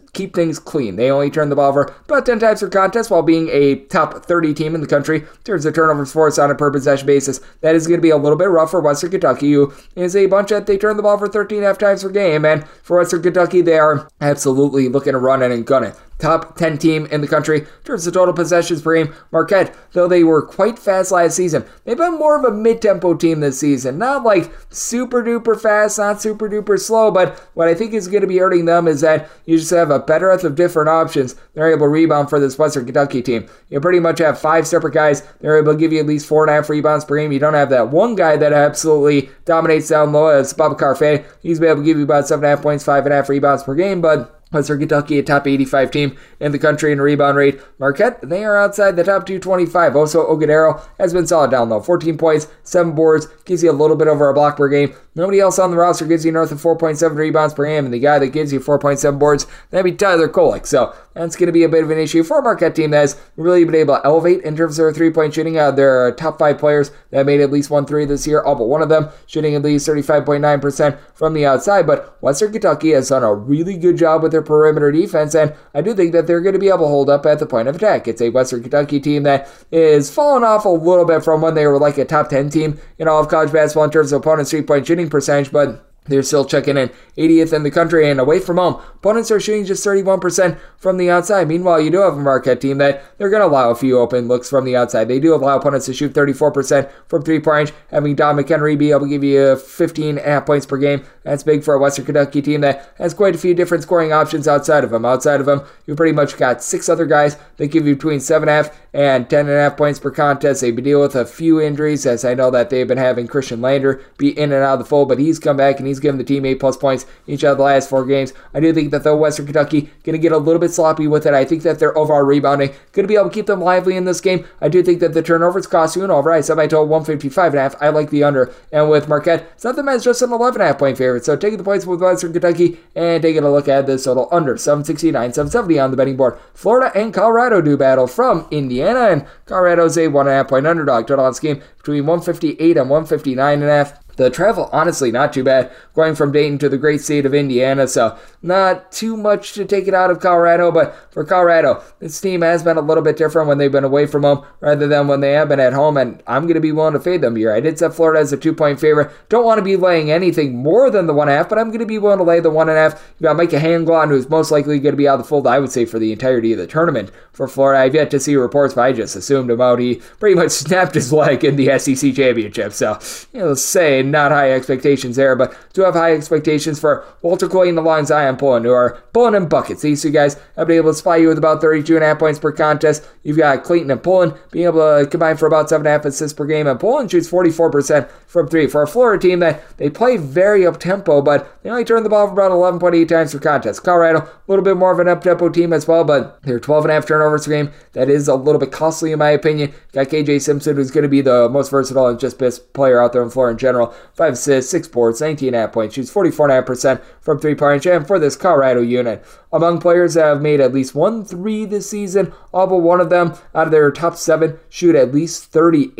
keep things clean. They only turn the ball over about 10 times per contest while being a top 30 team in the country in terms of turnovers forced on a per possession basis. That is going to be a little bit rough for Western Kentucky, who is a bunch that they turn the ball over 13.5 times per game. And for Western Kentucky, they are absolutely looking to run it and gun it. Top 10 team in the country in terms of total possessions per game. Marquette, though they were quite fast last season, they've been more of a mid-tempo team this season. Not like super duper fast, not super duper slow, but what I think is going to be hurting them is that you just have a better of different options. They're able to rebound for this Western Kentucky team. You pretty much have 5 separate guys. They're able to give you at least 4.5 rebounds per game. You don't have that one guy that absolutely dominates down low as Babacar Faye. He's been able to give you about 7.5 points, 5.5 rebounds per game, but Western Kentucky, a top 85 team in the country in rebound rate. Marquette, they are outside the top 225. Also, Ogudero has been solid down low. 14 points, 7 boards, gives you a little bit over a block per game. Nobody else on the roster gives you north of 4.7 rebounds per game, and the guy that gives you 4.7 boards, that'd be Tyler Kolek. So that's going to be a bit of an issue for a Marquette team that has really been able to elevate in terms of their three-point shooting. Their top 5 players that made at least 1 3 this year, all but one of them shooting at least 35.9% from the outside. But Western Kentucky has done a really good job with their perimeter defense, and I do think that they're going to be able to hold up at the point of attack. It's a Western Kentucky team that is falling off a little bit from when they were like a top 10 team in all of college basketball in terms of opponents' three-point shooting percentage, but they're still checking in 80th in the country, and away from home, opponents are shooting just 31% from the outside. Meanwhile, you do have a Marquette team that they're going to allow a few open looks from the outside. They do allow opponents to shoot 34% from three-point range, having Don McHenry be able to give you 15.5 points per game. That's big for a Western Kentucky team that has quite a few different scoring options outside of him. Outside of him, you've pretty much got 6 other guys that give you between 7.5 and 10.5 points per contest. They've been dealing with a few injuries, as I know that they've been having Christian Lander be in and out of the fold, but he's come back and he's given the team 8+ points each of the last 4 games. I do think that though Western Kentucky going to get a little bit sloppy with it, I think that their overall rebounding going to be able to keep them lively in this game. I do think that the turnovers cost you an over. I set my total 155.5. I like the under. And with Marquette, it's not the man's just an 11.5 point favorite. So taking the points with Western Kentucky and taking a look at this total under 769, 770 on the betting board. Florida and Colorado do battle from Indiana, and Colorado's a 1.5 point underdog. Total on this game between 158 and 159.5. The travel, honestly, not too bad, going from Dayton to the great state of Indiana, so not too much to take it out of Colorado, but for Colorado, this team has been a little bit different when they've been away from home rather than when they have been at home, and I'm going to be willing to fade them here. I did set Florida as a 2-point favorite. Don't want to be laying anything more than the 1.5, but I'm going to be willing to lay the 1.5. You got Micah Hanglon, who's most likely going to be out of the fold, I would say, for the entirety of the tournament for Florida. I've yet to see reports, but I just assumed him out. He pretty much snapped his leg in the SEC championship, so, let's say, not high expectations there, but do have high expectations for Walter Clayton along Zion Pullen, who are pulling in buckets. These 2 guys have been able to supply you with about 32.5 points per contest. You've got Clayton and Pullen being able to combine for about 7.5 assists per game, and Pullen shoots 44% from 3. For a Florida team that they play very up-tempo, but they only turn the ball for about 11.8 times per contest. Colorado, a little bit more of an up-tempo team as well, but they're 12.5 turnovers per game. That is a little bit costly in my opinion. Got KJ Simpson, who's going to be the most versatile and just best player out there in Florida in general. 5 assists, 6 boards, 19.5 points, shoots 44.5% from 3-point range. And for this Colorado unit, among players that have made at least 1 3 this season, all but one of them out of their top 7 shoot at least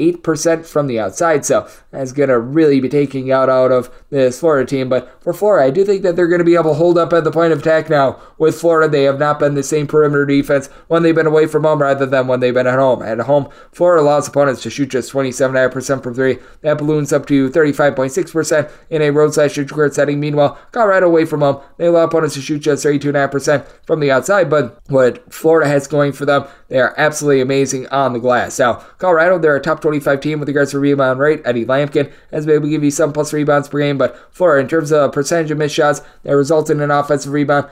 38% from the outside. So that's going to really be taking out of this Florida team. But for Florida, I do think that they're going to be able to hold up at the point of attack now. With Florida, they have not been the same perimeter defense when they've been away from home rather than when they've been at home. At home, Florida allows opponents to shoot just 27.5% from 3. That balloons up to 35.6% in a roadside shoot court setting. Meanwhile, Colorado away from home, they allow opponents to shoot just 32.5% from the outside. But what Florida has going for them, they are absolutely amazing on the glass. Now, Colorado, they're a top 25 team with regards to rebound rate. Eddie Lampkin has been able to give you 7+ rebounds per game, but Florida, in terms of percentage of missed shots, that result in an offensive rebound,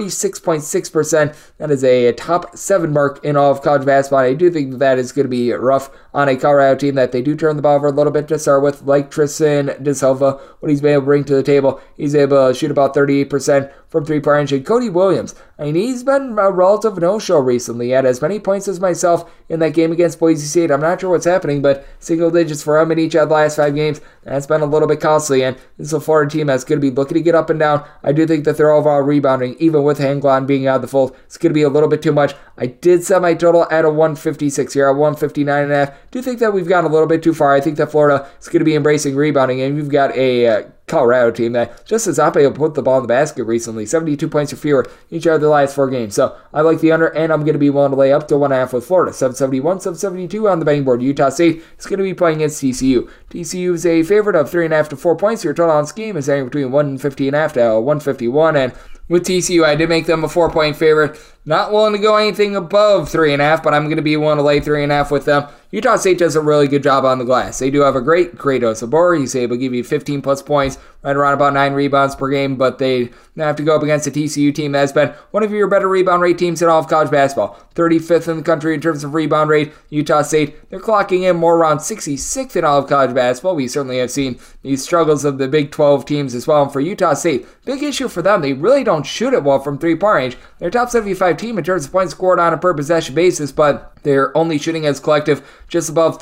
36.6%. That is a top 7 mark in all of college basketball. I do think that is going to be rough on a Colorado team that they do turn the ball over a little bit to start with, like Tristan De Silva, what he's been able to bring to the table. He's able to shoot about 38% from 3-point range. And Cody Williams, I mean, he's been a relative no-show recently. He had as many points as myself in that game against Boise State. I'm not sure what's happening, but single digits for him in each of the last 5 games. That's been a little bit costly, and this is a Florida team that's going to be looking to get up and down. I do think that their overall rebounding, even with Hanglon being out of the fold, it's going to be a little bit too much. I did set my total at a 156 here, at 159.5. Do think that we've gone a little bit too far. I think that Florida is going to be embracing rebounding, and you've got a Colorado team that just has not been able to put the ball in the basket recently. 72 points or fewer each of their last 4 games. So I like the under, and I'm going to be willing to lay up to 1.5 with Florida. 771, 772 on the betting board. Utah State is going to be playing against TCU. TCU is a favorite of 3.5 to 4 points. Your total on this game is anywhere between 150.5 to 151, and with TCU, I did make them a 4-point favorite. Not willing to go anything above 3.5, but I'm going to be willing to lay 3.5 with them. Utah State does a really good job on the glass. They do have a great Kratos Sabor. He's able to give you 15 plus points, right around about 9 rebounds per game, but they have to go up against a TCU team that has been one of your better rebound rate teams in all of college basketball. 35th in the country in terms of rebound rate. Utah State, they're clocking in more around 66th in all of college basketball. We certainly have seen these struggles of the Big 12 teams as well. And for Utah State, big issue for them, they really don't shoot it well from three-point range. They're a top 75 team in terms of points scored on a per possession basis, but they're only shooting as collective just above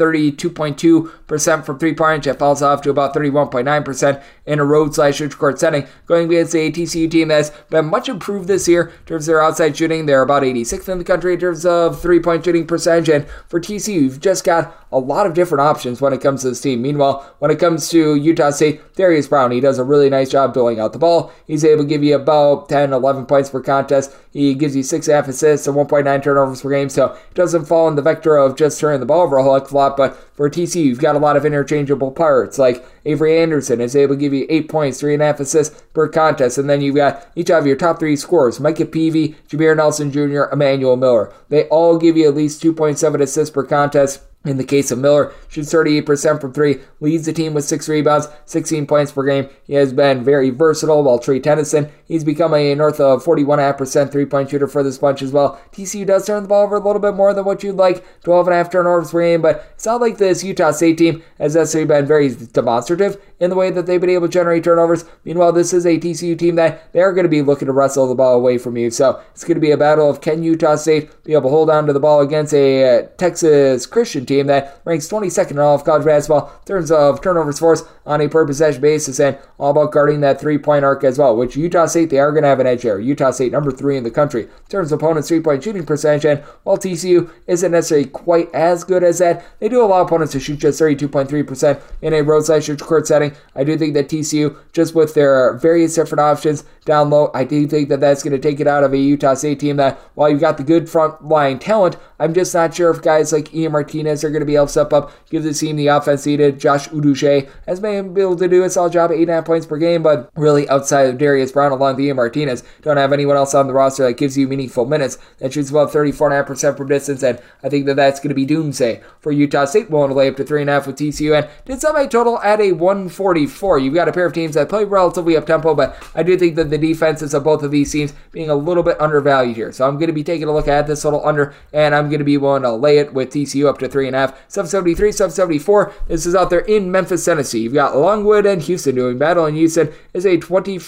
32.2% from three-point range. That falls off to about 31.9% in a road/neutral court setting. Going against a TCU team that's been much improved this year in terms of their outside shooting. They're about 86th in the country in terms of three-point shooting percentage. And for TCU, you've just got a lot of different options when it comes to this team. Meanwhile, when it comes to Utah State, Darius Brown, he does a really nice job doling out the ball. He's able to give you about 10, 11 points per contest. He gives you 6.5 assists and 1.9 turnovers per game, so it doesn't fall in the vector of just turning the ball over a whole heck of a lot. But for TCU, you've got a lot of interchangeable parts, like Avery Anderson is able to give you 8 points, 3.5 assists per contest, and then you've got each of your top 3 scorers, Micah Peavy, Jameer Nelson Jr., Emmanuel Miller. They all give you at least 2.7 assists per contest. In the case of Miller, shoots 38% from 3, leads the team with 6 rebounds, 16 points per game. He has been very versatile, while Trey Tennyson, he's become a north of 41.5% three-point shooter for this bunch as well. TCU does turn the ball over a little bit more than what you'd like, 12.5 turnovers per game, but it's not like this Utah State team has necessarily been very demonstrative in the way that they've been able to generate turnovers. Meanwhile, this is a TCU team that they're going to be looking to wrestle the ball away from you, so it's going to be a battle of can Utah State be able to hold on to the ball against a Texas Christian team that ranks 22nd in all of college basketball in terms of turnovers forced on a per possession basis, and all about guarding that three-point arc as well, which Utah State, they are going to have an edge there. Utah State, number 3 in the country in terms of opponents' three-point shooting percentage, and while TCU isn't necessarily quite as good as that, they do allow opponents to shoot just 32.3% in a road/neutral court setting. I do think that TCU, just with their various different options down low, I do think that that's going to take it out of a Utah State team that, while you've got the good front line talent, I'm just not sure if guys like Ian Martinez are going to be able to step up, give the team the offense needed. Josh Uduche has been able to do a solid job at 8.5 points per game, but really outside of Darius Brown along with Ian Martinez, don't have anyone else on the roster that gives you meaningful minutes, that shoots about 34.5% from distance, and I think that that's going to be doomsday for Utah State. Willing to lay up to 3.5 with TCU, and did sum a total at a 144. You've got a pair of teams that play relatively up-tempo, but I do think that the defenses of both of these teams being a little bit undervalued here. So I'm going to be taking a look at this total under, and I'm going to be willing to lay it with TCU up to 3.5. 773, 774. This is out there in Memphis, Tennessee. You've got Longwood and Houston doing battle, and Houston is a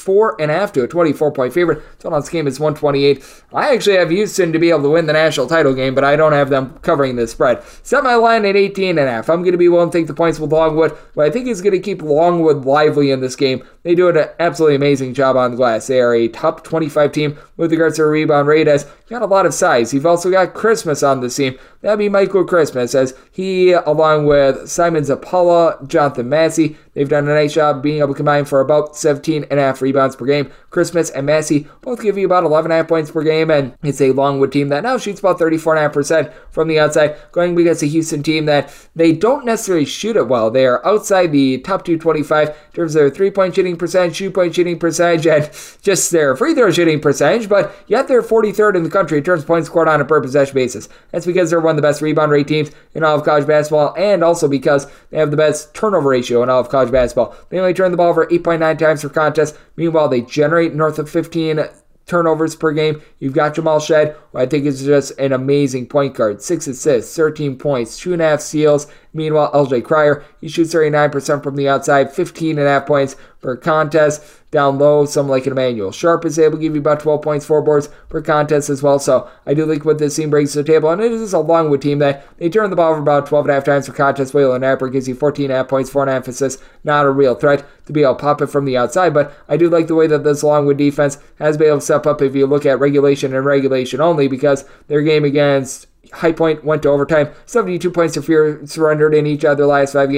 24.5 to a 24-point favorite. Total on this game is 128. I actually have Houston to be able to win the national title game, but I don't have them covering this spread. Set my line at 18.5. I'm going to be willing to take the points with Longwood, but I think is going to keep Longwood lively in this game. They do an absolutely amazing job on the glass. They are a top 25 team with regards to rebound rate, as got a lot of size. You've also got Christmas on the team. That'd be Michael Christmas, as he, along with Simon Zapala, Jonathan Massey, they've done a nice job being able to combine for about 17.5 rebounds per game. Christmas and Massey both give you about 11.5 points per game, and it's a Longwood team that now shoots about 34.5% from the outside, going against a Houston team that they don't necessarily shoot it well. They are outside the top 225 in terms of their three-point shooting percentage, shoot-point shooting percentage, and just their free throw shooting percentage, but yet they're 43rd in the country in terms of points scored on a per possession basis. That's because they're one of the best rebound rate teams in all of college basketball, and also because they have the best turnover ratio in all of college basketball. They only turn the ball over 8.9 times per contest. Meanwhile, they generate north of 15 turnovers per game. You've got Jamal Shed, who I think is just an amazing point guard. 6 assists, 13 points, 2.5 steals. Meanwhile, LJ Cryer, he shoots 39% from the outside, 15.5 points per contest. Down low, someone like an Emmanuel Sharp is able to give you about 12 points, 4 boards per contest as well. So I do think what this team brings to the table, and it is a Longwood team that they turn the ball over about 12.5 times per contest. Waylon Napper gives you 14.5 points, 4.5 assists. Not a real threat to be able to pop it from the outside, but I do like the way that this Longwood defense has been able to step up if you look at regulation and regulation only, because their game against High Point went to overtime. 72 points surrendered in each of their last 5 games.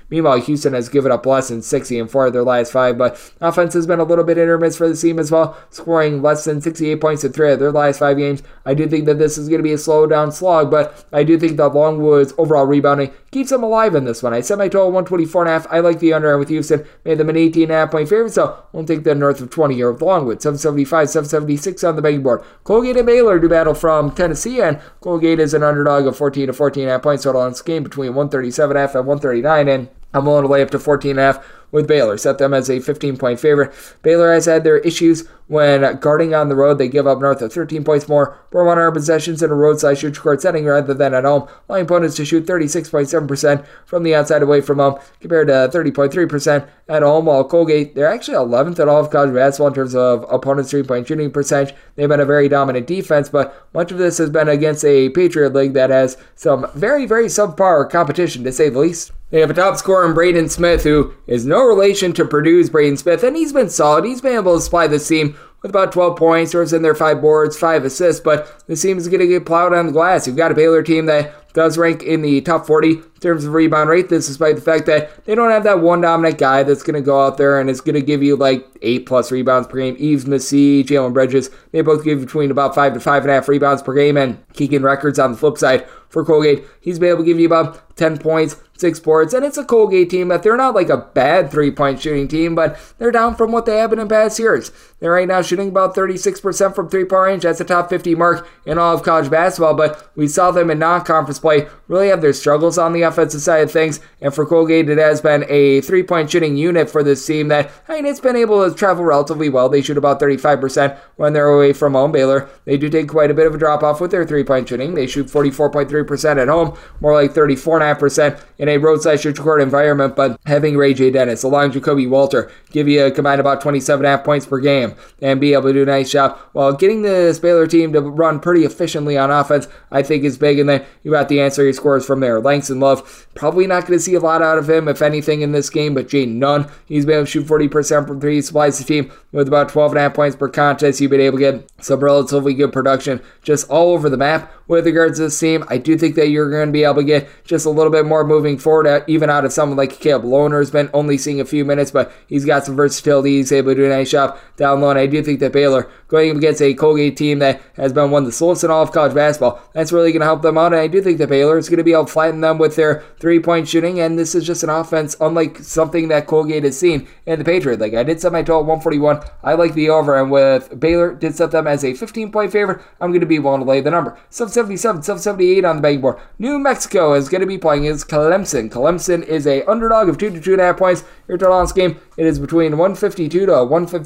Meanwhile, Houston has given up less than 60 in 4 of their last 5, but offense has been a little bit hit or miss for the team as well, scoring less than 68 points in 3 of their last 5 games. I do think that this is going to be a slow down slog, but I do think that Longwood's overall rebounding keeps them alive in this one. I set my total 124.5. I like the under with Houston. Made them an 18.5 point favorite, so won't take the north of 20 here with Longwood. 775, 776 on the betting board. Colgate and Baylor do battle from Tennessee, and Colgate is an underdog of 14 to 14.5 points total on this game between 137.5 and 139, and I'm willing to lay up to 14.5 with Baylor. Set them as a 15-point favorite. Baylor has had their issues when guarding on the road. They give up north of 13 points more per 100 possessions in a roadside shoot court setting rather than at home, allowing opponents to shoot 36.7% from the outside away from home compared to 30.3% at home, while Colgate, they're actually 11th at all of college basketball in terms of opponents' three-point shooting percentage. They've been a very dominant defense, but much of this has been against a Patriot League that has some very, very subpar competition, to say the least. They have a top scorer in Braden Smith, who is no relation to Purdue's Braden Smith, and he's been solid. He's been able to supply this team with about 12 points, throws in their 5 boards, 5 assists, but this team is going to get plowed on the glass. You've got a Baylor team that does rank in the top 40 in terms of rebound rate. This despite the fact that they don't have that one dominant guy that's going to go out there and is going to give you like 8+ rebounds per game. Yves Massey, Jalen Bridges, they both give between about 5 to 5.5 rebounds per game, and Keegan Records on the flip side for Colgate, he's been able to give you about 10 points, 6 boards, and it's a Colgate team that they're not like a bad 3-point shooting team, but they're down from what they have been in past years. They're right now shooting about 36% from 3-point range. That's a top 50 mark in all of college basketball, but we saw them in non-conference play really have their struggles on the offensive side of things, and for Colgate, it has been a 3-point shooting unit for this team that, I mean, it's been able to travel relatively well. They shoot about 35% when they're away from home. Baylor, they do take quite a bit of a drop-off with their 3-point shooting. They shoot 44.3% at home, more like 34.5% in a roadside shoot court environment, but having Ray J. Dennis along Jacoby Walter give you a combined about 27.5 points per game and be able to do a nice job while getting this Baylor team to run pretty efficiently on offense, I think is big. And then you got the ancillary scores from there. Langston Love, probably not going to see a lot out of him, if anything, in this game, but Jaden Nunn, he's been able to shoot 40% from 3. He supplies the team with about 12.5 points per contest. You've been able to get some relatively good production just all over the map with regards to this team. I do think that you're going to be able to get just a little bit more moving forward, even out of someone like Caleb Lohner, has been only seeing a few minutes, but he's got some versatility. He's able to do a nice job down low, and I do think that Baylor, going up against a Colgate team that has been one of the slowest in all of college basketball, that's really going to help them out, and I do think that Baylor is going to be able to flatten them with their 3-point shooting, and this is just an offense unlike something that Colgate has seen in the Patriot League. I did set my total 141. I like the over, and with Baylor, did set them as a 15-point favorite. I'm going to be willing to lay the number. 777, 778 on the betting board. New Mexico is going to be playing against Clemson. Clemson is a underdog of 2 to 2.5 points. Your total on this game, it is between 152 to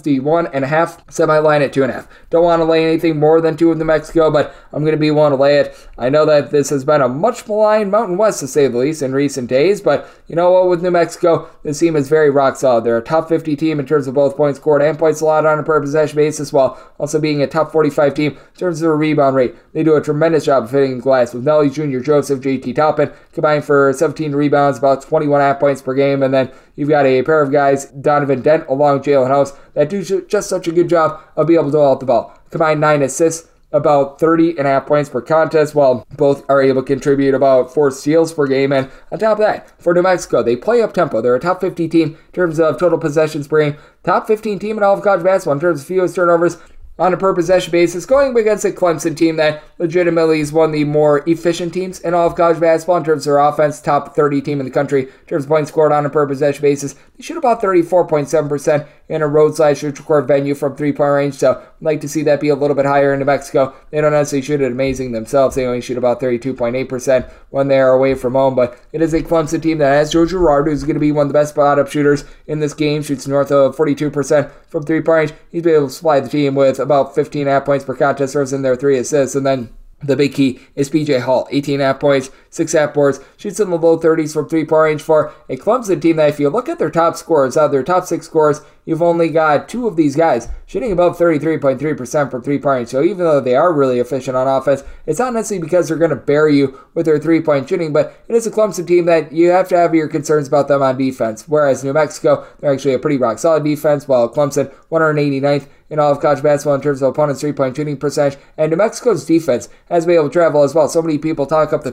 151.5. Set my line at 2.5. Don't want to lay anything more than 2 with New Mexico, but I'm going to be willing to lay it. I know that this has been a much maligned Mountain West, to say the least, in recent days, but you know what, with New Mexico, this team is very rock solid. They're a top 50 team in terms of both points scored and points allowed on a per possession basis, while also being a top 45 team in terms of their rebound rate. They do a tremendous job of hitting the glass, with Nelly Jr., Joseph, JT Toppin combined for 17 rebounds, about 21.5 points per game, and then you've got a pair of guys, Donovan Dent along with Jalen House, that do just such a good job of being able to dole out the ball. Combined 9 assists, about 30.5 points per contest, while both are able to contribute about 4 steals per game. And on top of that, for New Mexico, they play up-tempo. They're a top 50 team in terms of total possessions per game, top 15 team in all of college basketball in terms of fewest turnovers on a per-possession basis, going against a Clemson team that legitimately is one of the more efficient teams in all of college basketball in terms of their offense, top 30 team in the country in terms of points scored on a per-possession basis. They shoot about 34.7% in a roadside shoot court venue from 3-point range, so I'd like to see that be a little bit higher in New Mexico. They don't necessarily shoot it amazing themselves. They only shoot about 32.8% when they are away from home, but it is a Clemson team that has Joe Girard, who's going to be one of the best spot-up shooters in this game, shoots north of 42% from 3-point range. He's been able to supply the team with about 15.5 points per contest, throws in their 3 assists, and then the big key is PJ Hall, 18.5 points, 6.5 boards, shoots in the low 30s from 3-point range for a Clemson team that, if you look at their top scorers, out of their top 6 scorers, you've only got 2 of these guys shooting above 33.3% from 3-point range. So even though they are really efficient on offense, it's not necessarily because they're going to bury you with their 3-point shooting, but it is a Clemson team that you have to have your concerns about them on defense. Whereas New Mexico, they're actually a pretty rock-solid defense, while Clemson, 189th in all of college basketball in terms of opponents' 3-point shooting percentage. And New Mexico's defense has been able to travel as well. So many people talk up the pit and the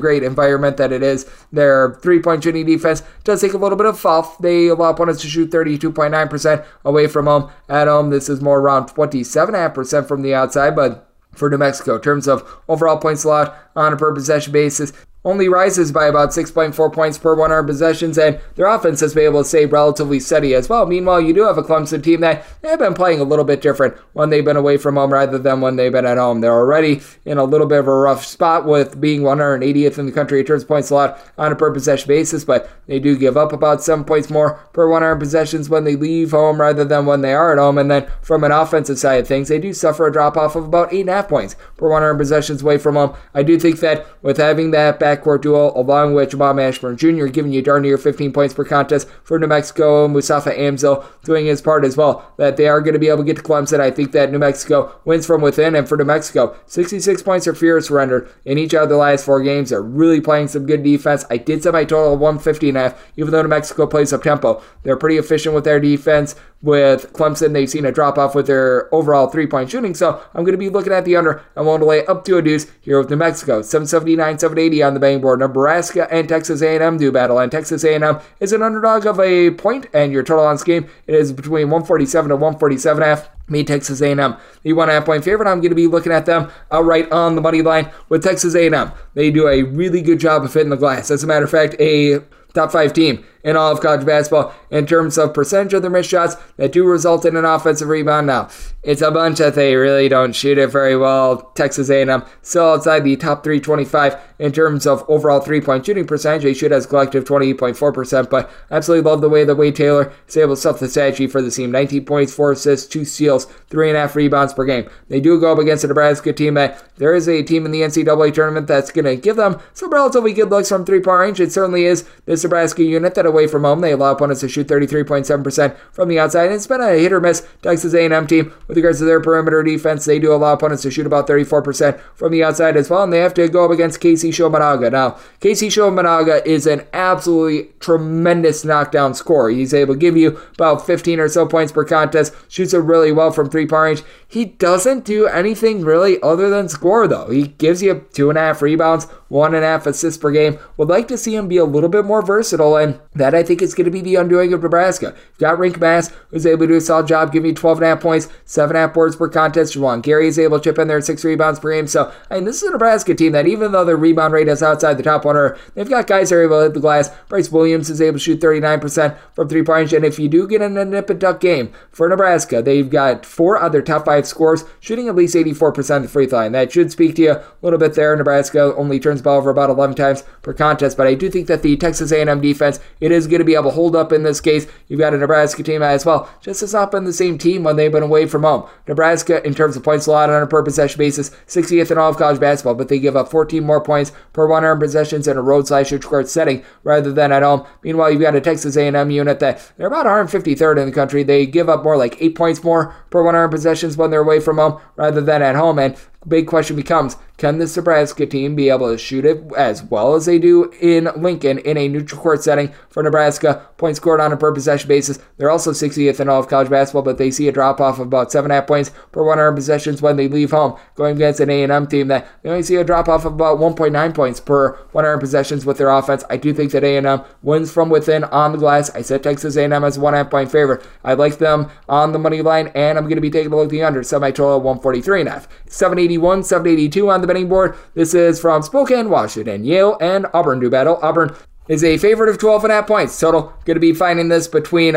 great environment that it is. Their three-point shooting defense does take a little bit of fall. They allow opponents to shoot 32.9% away from home. At home, this is more around 27.5% from the outside, but for New Mexico, in terms of overall points allowed on a per possession basis, only rises by about 6.4 points per 100 possessions, and their offense has been able to stay relatively steady as well. Meanwhile, you do have a Clemson team that they've been playing a little bit different when they've been away from home rather than when they've been at home. They're already in a little bit of a rough spot with being 180th in the country in terms of points allowed on a per possession basis, but they do give up about 7 points more per 100 possessions when they leave home rather than when they are at home. And then from an offensive side of things, they do suffer a drop-off of about 8.5 points per 100 possessions away from home. I do think that with having that backcourt duo, along with Jamal Ashburn Jr. giving you darn near 15 points per contest for New Mexico, Mustafa Amzil doing his part as well, that they are going to be able to get to Clemson. I think that New Mexico wins from within, and for New Mexico, 66 points or fewer surrendered in each of the last 4 games. They're really playing some good defense. I did set my total of 150.5, even though New Mexico plays up-tempo. They're pretty efficient with their defense. With Clemson, they've seen a drop-off with their overall three-point shooting, so I'm going to be looking at the under. I want to lay up to a deuce here with New Mexico. 779, 780 on the betting board. Nebraska and Texas A&M do battle, and Texas A&M is an underdog of a point, and your total on this game, it is between 147 and 147.5. Me, Texas A&M, the 1.5 point favorite. I'm going to be looking at them outright on the money line with Texas A&M. They do a really good job of hitting the glass. As a matter of fact, a top 5 team in all of college basketball in terms of percentage of their missed shots that do result in an offensive rebound. Now, it's a bunch that they really don't shoot it very well. Texas A&M still outside the top 325 in terms of overall three-point shooting percentage. They shoot as a collective 28.4%, but I absolutely love the way that Wade Taylor is able to stuff the stat sheet for the team. 19 points, 4 assists, 2 steals, 3.5 rebounds per game. They do go up against a Nebraska team that there is a team in the NCAA tournament that's going to give them some relatively good looks from three-point range. It certainly is this Nebraska unit that away from home, they allow opponents to shoot 33.7% from the outside. And it's been a hit or miss Texas A&M team with regards to their perimeter defense. They do allow opponents to shoot about 34% from the outside as well, and they have to go up against Casey Shomanaga. Now, Casey Shomanaga is an absolutely tremendous knockdown scorer. He's able to give you about 15 or so points per contest, shoots it really well from three-point range. He doesn't do anything really other than score, though. He gives you 2.5 rebounds, 1.5 assists per game. Would like to see him be a little bit more versatile, and that I think is going to be the undoing of Nebraska. You've got Rink Bass, who's able to do a solid job, giving you 12.5 points, 7.5 boards per contest. Juwan Gary is able to chip in there at 6 rebounds per game. So, I mean, this is a Nebraska team that even though their rebound rate is outside the top 100, they've got guys that are able to hit the glass. Bryce Williams is able to shoot 39% from three-point range, and if you do get in a nip-and-tuck game for Nebraska, they've got 4 other top 5 scorers shooting at least 84% of the free throw line. That should speak to you a little bit there. Nebraska only turns the ball over about 11 times per contest, but I do think that the Texas A&M defense, it is going to be able to hold up in this case. You've got a Nebraska team as well. Just has not been the same team when they've been away from home. Nebraska, in terms of points allowed on a per possession basis, 60th in all of college basketball, but they give up 14 more points per 100 possessions in a road/neutral court setting rather than at home. Meanwhile, you've got a Texas A&M unit that they're about 153rd in the country. They give up more like 8 points more per 100 possessions when they're away from home rather than at home. And big question becomes, can this Nebraska team be able to shoot it as well as they do in Lincoln in a neutral court setting for Nebraska? Points scored on a per possession basis. They're also 60th in all of college basketball, but they see a drop-off of about 7.5 points per 100 possessions when they leave home, going against an A&M team that they only see a drop-off of about 1.9 points per 100 possessions with their offense. I do think that A&M wins from within on the glass. I set Texas A&M as a 1.5 point favorite. I like them on the money line, and I'm going to be taking a look at the under. Set my total at 143.5. 781, 782 on the betting board. This is from Spokane, Washington. Yale and Auburn do battle. Auburn is a favorite of 12.5 points. Total going to be finding this between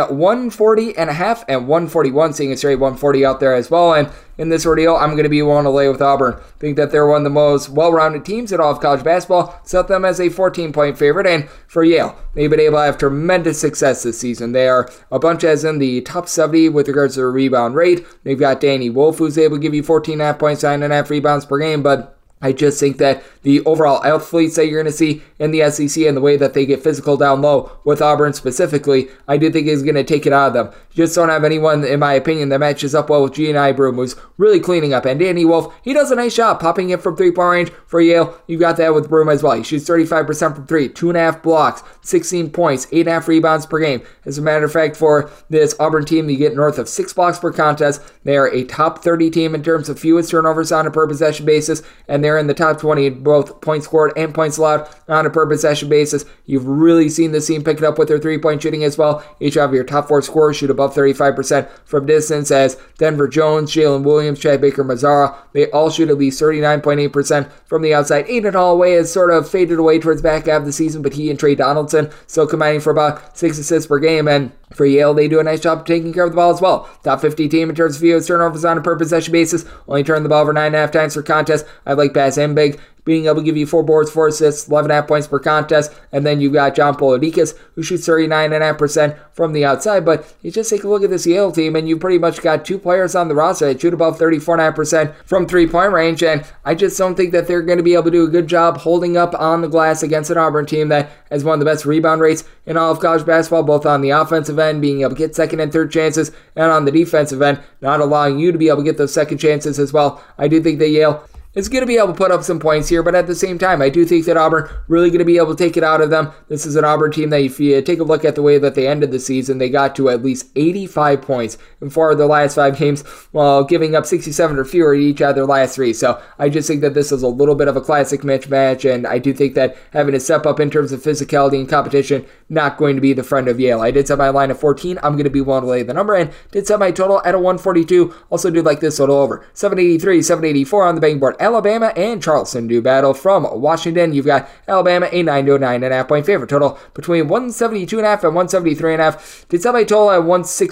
140.5 and 141, seeing a straight 140 out there as well. And in this ordeal, I'm going to be willing to lay with Auburn. I think that they're one of the most well-rounded teams in all of college basketball. Set them as a 14-point favorite. And for Yale, they've been able to have tremendous success this season. They are a bunch as in the top 70 with regards to their rebound rate. They've got Danny Wolf, who's able to give you 14.5 points, 9.5 rebounds per game, but I just think that the overall athletes that you're going to see in the SEC and the way that they get physical down low with Auburn specifically, I do think is going to take it out of them. You just don't have anyone, in my opinion, that matches up well with Gianni Broome, who's really cleaning up. And Danny Wolf, he does a nice job popping in from three-point range for Yale. You've got that with Broome as well. He shoots 35% from three, 2.5 blocks, 16 points, 8.5 rebounds per game. As a matter of fact, for this Auburn team, they get north of 6 blocks per contest. They are a top 30 team in terms of fewest turnovers on a per possession basis, and they're they're in the top 20 in both points scored and points allowed on a per possession basis. You've really seen this team pick it up with their three-point shooting as well. Each of your top 4 scorers shoot above 35% from distance, as Denver Jones, Jalen Williams, Chad Baker-Mazara, they all shoot at least 39.8% from the outside. Aiden Holloway has sort of faded away towards the back half of the season, but he and Trey Donaldson still combining for about 6 assists per game, and for Yale, they do a nice job of taking care of the ball as well. Top 50 team in terms of fewest turnovers on a per possession basis. Only turn the ball over 9.5 times per contest. I like Bass and Big being able to give you 4 boards, 4 assists, 11.5 points per contest. And then you've got John Polodikas, who shoots 39.5% from the outside. But you just take a look at this Yale team, and you pretty much got 2 players on the roster that shoot above 34.5% from three-point range. And I just don't think that they're going to be able to do a good job holding up on the glass against an Auburn team that has one of the best rebound rates in all of college basketball, both on the offensive end, being able to get second and third chances, and on the defensive end, not allowing you to be able to get those second chances as well. I do think that Yale is going to be able to put up some points here, but at the same time, I do think that Auburn really going to be able to take it out of them. This is an Auburn team that if you take a look at the way that they ended the season, they got to at least 85 points in 4 of their last 5 games, while giving up 67 or fewer each of their last 3. So I just think that this is a little bit of a classic mismatch, and I do think that having to step up in terms of physicality and competition, not going to be the friend of Yale. I did set my line at 14. I'm going to be willing to lay the number, and did set my total at a 142. Also do like this total over 783, 784 on the betting board. Alabama and Charleston do battle from Washington. You've got Alabama a 9 to a 9.5 point favorite. Total between 172.5 and 173.5. Did set my total at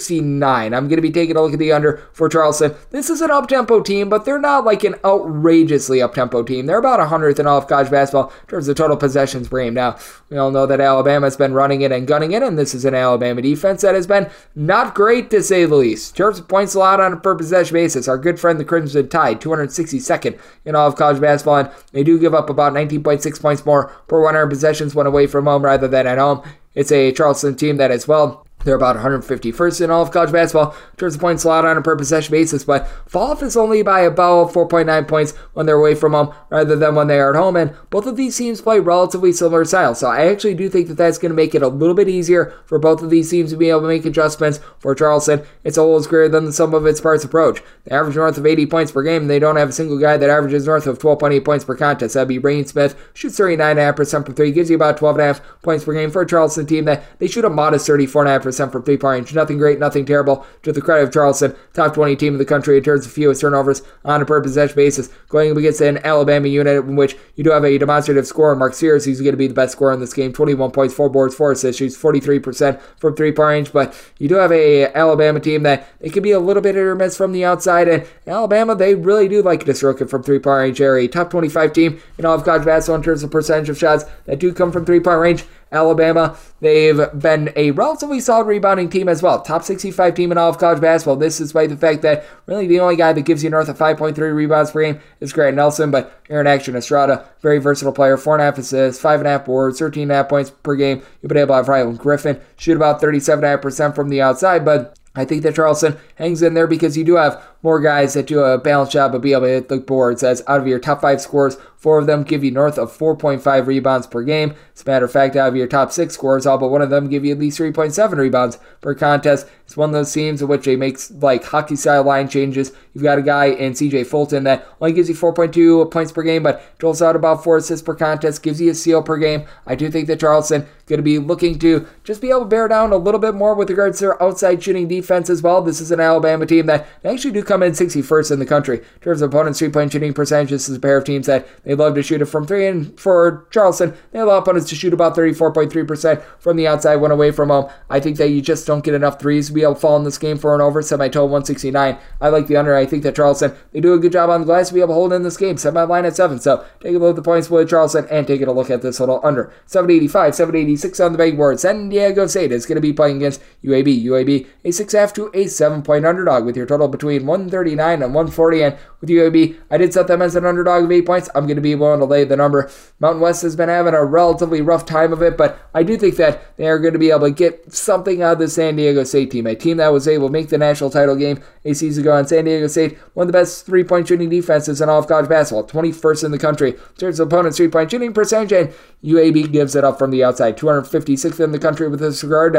169. I'm going to be taking a look at the under for Charleston. This is an up-tempo team, but they're not like an outrageously up-tempo team. They're about 100th in all of college basketball in terms of total possessions per game. Now, we all know that Alabama's been running it and gunning it, and this is an Alabama defense that has been not great, to say the least. In terms of points allowed on a per possession basis, our good friend the Crimson Tide, 262nd in all of college basketball, and they do give up about 19.6 points more per 100 possessions when away from home rather than at home. It's a Charleston team that as well, they're about 151st in all of college basketball in terms of points allowed on a per possession basis, but fall off is only by about 4.9 points when they're away from home rather than when they are at home, and both of these teams play relatively similar styles, so I actually do think that that's going to make it a little bit easier for both of these teams to be able to make adjustments. For Charleston, it's a little greater than the sum of its parts approach. They average north of 80 points per game, and they don't have a single guy that averages north of 12.8 points per contest. That'd be Braden Smith, shoots 39.5% from 3, gives you about 12.5 points per game for a Charleston team that they shoot a modest 34.5% from 3-point range. Nothing great, nothing terrible. To the credit of Charleston, top 20 team in the country in terms of fewest turnovers on a per possession basis, going up against an Alabama unit in which you do have a demonstrative scorer, Mark Sears, who's going to be the best scorer in this game. 21 points, 4 boards, 4 assists, shoots 43% from 3-point range, but you do have a Alabama team that it could be a little bit hit or miss from the outside, and Alabama, they really do like to stroke it from 3-point range. They're a top 25 team in all of college basketball in terms of percentage of shots that do come from 3-point range. Alabama, they've been a relatively solid rebounding team as well. Top 65 team in all of college basketball. This despite the fact that really the only guy that gives you north of 5.3 rebounds per game is Grant Nelson, but Aaron Action Estrada, very versatile player, 4.5 assists, 5.5 boards, 13.5 points per game. You've been able to have Ryland Griffin shoot about 37.5% from the outside, but I think that Charleston hangs in there because you do have more guys that do a balanced job of being able to hit the boards. As out of your top 5 scorers, 4 of them give you north of 4.5 rebounds per game. As a matter of fact, out of your top 6 scorers, all but one of them give you at least 3.7 rebounds per contest. It's one of those teams in which they make like hockey-style line changes. You've got a guy in C.J. Fulton that only gives you 4.2 points per game, but doles out about 4 assists per contest, gives you a steal per game. I do think that Charleston going to be looking to just be able to bear down a little bit more with regards to their outside shooting defense as well. This is an Alabama team that actually do come in 61st in the country in terms of opponents' 3-point shooting percentage. This is a pair of teams that they love to shoot it from 3, and for Charleston, they allow opponents to shoot about 34.3% from the outside when away from home. I think that you just don't get enough threes to be able to fall in this game for an over. Set my total 169. I like the under. I think that Charleston, they do a good job on the glass to be able to hold in this game. Set my line at 7. So take a look at the points with Charleston and take a look at this little under. 785, 786 on the betting board. San Diego State is going to be playing against UAB. UAB a 6.5 to a 7-point underdog with your total between 139 and 140. And with UAB, I did set them as an underdog of 8 points. I'm going to be willing to lay the number. Mountain West has been having a relatively rough time of it, but I do think that they are going to be able to get something out of the San Diego State team, a team that was able to make the national title game a season ago. And San Diego State, one of the best 3-point shooting defenses in all of college basketball, 21st in the country in terms of opponents' 3-point shooting percentage, and UAB gives it up from the outside, 256th in the country with this regard. Now,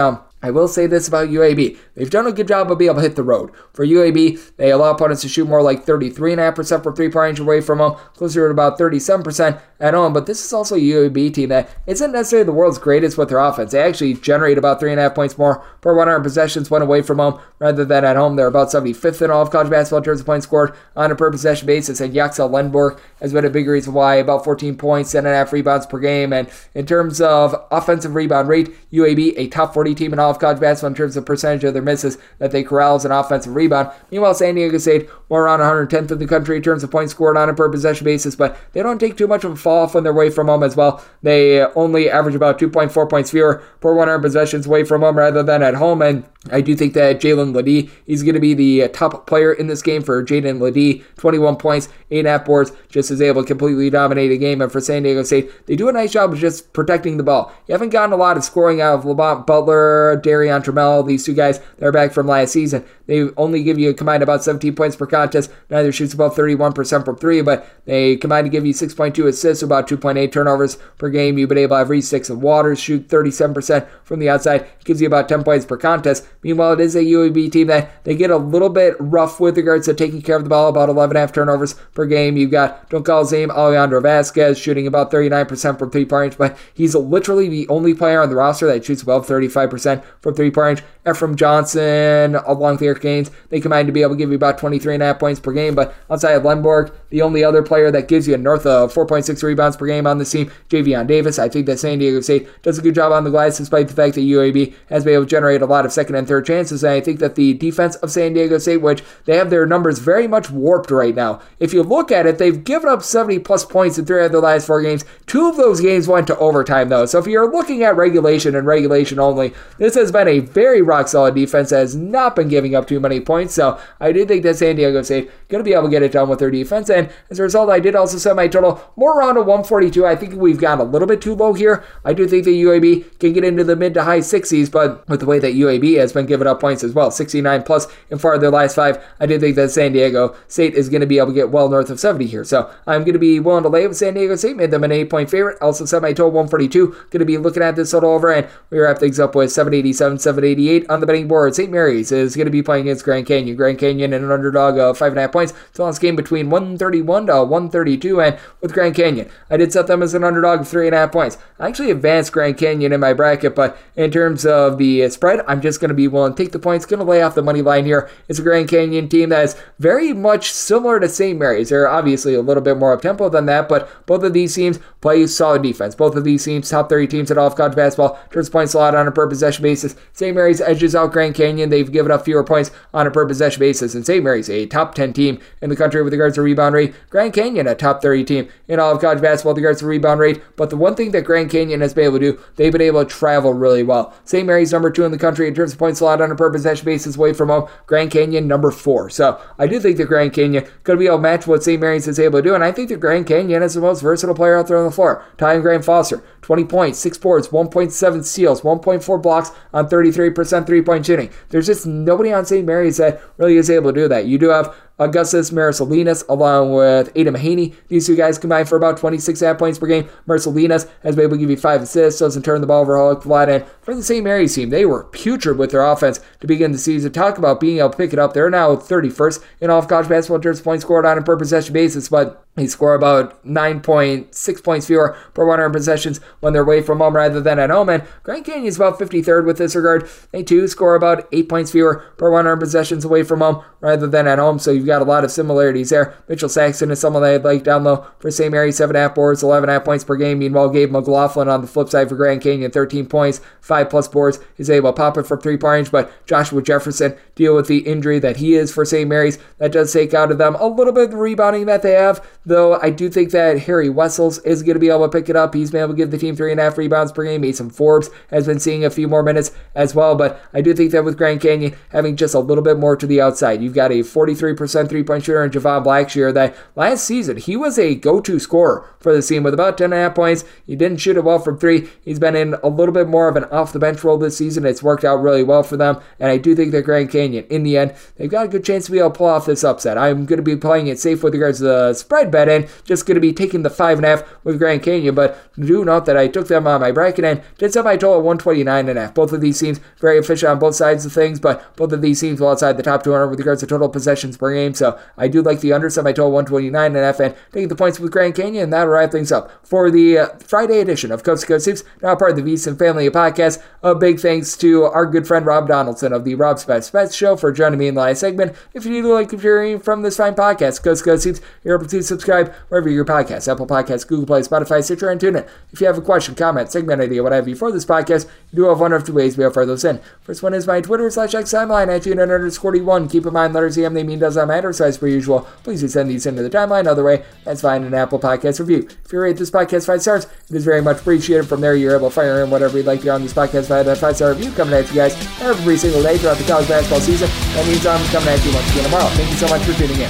I will say this about UAB. They've done a good job of being able to hit the road. For UAB, they allow opponents to shoot more like 33.5% from three-point range away from home, closer to about 37% at home. But this is also a UAB team that isn't necessarily the world's greatest with their offense. They actually generate about 3.5 points more per 100 possessions when away from home rather than at home. They're about 75th in all of college basketball in terms of points scored on a per possession basis. And Yaxel Lenborg has been a big reason why, about 14 points, 10.5 rebounds per game. And in terms of offensive rebound rate, UAB, a top 40 team in all of college basketball in terms of percentage of their misses that they corral as an offensive rebound. Meanwhile, San Diego State, more around 110th in the country in terms of points scored on a per possession basis, but they don't take too much of a fall off when they're away from home as well. They only average about 2.4 points fewer per 100 possessions away from home rather than at home. And I do think that Jalen Ledee, he's going to be the top player in this game for Jaden Ledee. 21 points, 8.5 boards, just is able to completely dominate a game. And for San Diego State, they do a nice job of just protecting the ball. You haven't gotten a lot of scoring out of Lamont Butler, Darian Trammell, these two guys that are back from last season. They only give you combined about 17 points per contest. Neither shoots above 31% from three, but they combined to give you 6.2 assists, about 2.8 turnovers per game. You've been able to have Reese Dixon Waters shoot 37% from the outside. It gives you about 10 points per contest. Meanwhile, it is a UAB team that they get a little bit rough with regards to taking care of the ball, about 11.5 turnovers per game. You've got Donkal's name, Alejandro Vasquez, shooting about 39% from three-point range, but he's literally the only player on the roster that shoots above 35% from three-point range. Ephraim Johnson, along with Eric Gaines, they combine to be able to give you about 23.5 points per game, but outside of Lenborg, the only other player that gives you north of 4.6 rebounds per game on this team, Javion Davis. I think that San Diego State does a good job on the glass, despite the fact that UAB has been able to generate a lot of second and third chances, and I think that the defense of San Diego State, which they have their numbers very much warped right now. If you look at it, they've given up 70-plus points in 3 of their last 4 games. 2 of those games went to overtime, though, so if you're looking at regulation and regulation only, this has been a very rock-solid defense that has not been giving up too many points, so I do think that San Diego State going to be able to get it done with their defense, and as a result, I did also set my total more around a 142. I think we've gone a little bit too low here. I do think that UAB can get into the mid to high 60s, but with the way that UAB has been giving up points as well, 69-plus in 4 of their last 5, I do think that San Diego State is going to be able to get well north of 70 here, so I'm going to be willing to lay with San Diego State, made them an 8-point favorite, also set my total 142, going to be looking at this total over, and we wrap things up with 787, 788 on the betting board. St. Mary's is going to be playing against Grand Canyon. Grand Canyon and an underdog of 5.5 points. So on this game between 131 to 132, and with Grand Canyon, I did set them as an underdog of 3.5 points. I actually advanced Grand Canyon in my bracket, but in terms of the spread, I'm just going to be willing to take the points, going to lay off the money line here. It's a Grand Canyon team that is very much similar to St. Mary's. They're obviously a little bit more up-tempo than that, but both of these teams play solid defense. Both of these teams, top 30 teams at all of college basketball, turns points allowed on a per possession basis. St. Mary's edges out Grand Canyon. They've given up fewer points on a per possession basis, and St. Mary's a top 10 team in the country with regards to rebound rate. Grand Canyon a top 30 team in all of college basketball with regards to rebound rate, but the one thing that Grand Canyon has been able to do, they've been able to travel really well. St. Mary's number 2 in the country in terms of points allowed on a per possession basis away from home. Grand Canyon number 4. So I do think that Grand Canyon could be able to match what St. Mary's is able to do, and I think that Grand Canyon is the most versatile player out there on the floor. Ty Graham Foster, 20 points, 6 boards, 1.7 steals, 1.4 blocks on 33% three-point shooting. There's just nobody on St. Mary's that really is able to do that. You do have Augustus Marasolinas along with Ada Mahaney. These two guys combined for about 26.5 points per game. Marasolinas has been able to give you 5 assists, doesn't turn the ball over a lot. And for the St. Mary's team, they were putrid with their offense to begin the season. Talk about being able to pick it up. They're now 31st in all of college basketball in terms of points scored on a per possession basis, but they score about 9.6 points fewer per 100 possessions when they're away from home rather than at home. And Grand Canyon is about 53rd with this regard. They too score about 8 points fewer per 100 possessions away from home rather than at home. So you've got a lot of similarities there. Mitchell Saxton is someone that I'd like down low for St. Mary's, 7.5 boards, 11.5 points per game. Meanwhile, Gabe McLaughlin on the flip side for Grand Canyon, 13 points, 5+ boards. He's able to pop it from 3-point range, but Joshua Jefferson deal with the injury that he is for St. Mary's. That does take out of them a little bit of the rebounding that they have, though I do think that Harry Wessels is going to be able to pick it up. He's been able to give the team 3.5 rebounds per game. Mason Forbes has been seeing a few more minutes as well, but I do think that with Grand Canyon having just a little bit more to the outside, you've got a 43% three-point shooter in Javon Blackshear that last season, he was a go-to scorer for the team with about 10.5 points. He didn't shoot it well from 3. He's been in a little bit more of an off-the-bench role this season. It's worked out really well for them, and I do think that Grand Canyon, in the end, they've got a good chance to be able to pull off this upset. I'm going to be playing it safe with regards to the spread bet in. Just going to be taking the 5.5 with Grand Canyon, but do note that I took them on my bracket and did set my total at 129.5. Both of these teams very efficient on both sides of things, but both of these teams well outside the top 200 with regards to total possessions per game, so I do like the under, set my total 129.5, and taking the points with Grand Canyon, and that'll wrap things up for the Friday edition of Coast to Coast Hoops, now part of the VSiN family of podcasts. A big thanks to our good friend Rob Donaldson of the Rob's Best Bets Show for joining me in the last segment. If you do like hearing from this fine podcast, Coast to Coast Hoops, you're able to subscribe wherever your podcasts, Apple Podcasts, Google Play, Spotify, Stitcher, and TuneIn. If you have a question, comment, segment idea, what have you for this podcast, you do have one of two ways we offer those in. First one is my Twitter/X timeline at @GNN_41. Keep in mind, letters EM, they mean does not matter, so as per usual, please do send these into the timeline. Other way, that's fine, an Apple Podcast review. If you rate this podcast 5 stars, it is very much appreciated. From there, you're able to fire in whatever you'd like to hear on this podcast via that 5-star review coming at you guys every single day throughout the college basketball season. That means I'm coming at you once again tomorrow. Thank you so much for tuning in.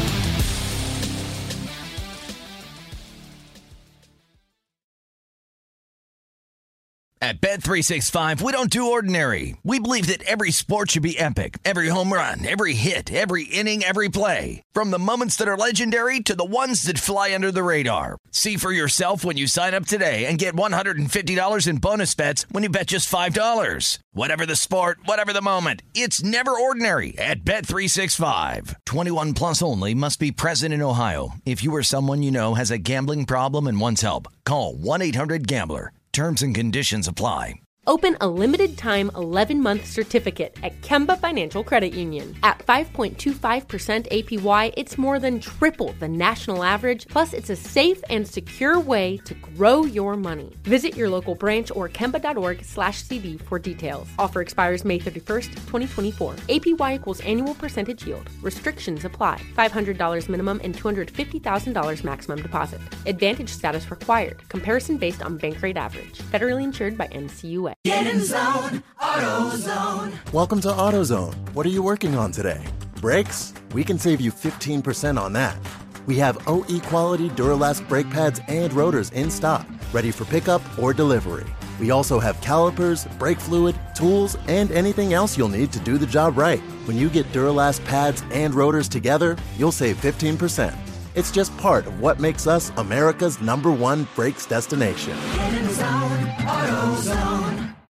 At Bet365, we don't do ordinary. We believe that every sport should be epic. Every home run, every hit, every inning, every play. From the moments that are legendary to the ones that fly under the radar. See for yourself when you sign up today and get $150 in bonus bets when you bet just $5. Whatever the sport, whatever the moment, it's never ordinary at Bet365. 21 plus only. Must be present in Ohio. If you or someone you know has a gambling problem and wants help, call 1-800-GAMBLER. Terms and conditions apply. Open a limited-time 11-month certificate at Kemba Financial Credit Union. At 5.25% APY, it's more than triple the national average, plus it's a safe and secure way to grow your money. Visit your local branch or kemba.org/CD for details. Offer expires May 31st, 2024. APY equals annual percentage yield. Restrictions apply. $500 minimum and $250,000 maximum deposit. Advantage status required. Comparison based on bank rate average. Federally insured by NCUA. Get in zone, AutoZone. Welcome to AutoZone. What are you working on today? Brakes? We can save you 15% on that. We have OE quality Duralast brake pads and rotors in stock, ready for pickup or delivery. We also have calipers, brake fluid, tools, and anything else you'll need to do the job right. When you get Duralast pads and rotors together, you'll save 15%. It's just part of what makes us America's #1 brakes destination. Get in zone, AutoZone.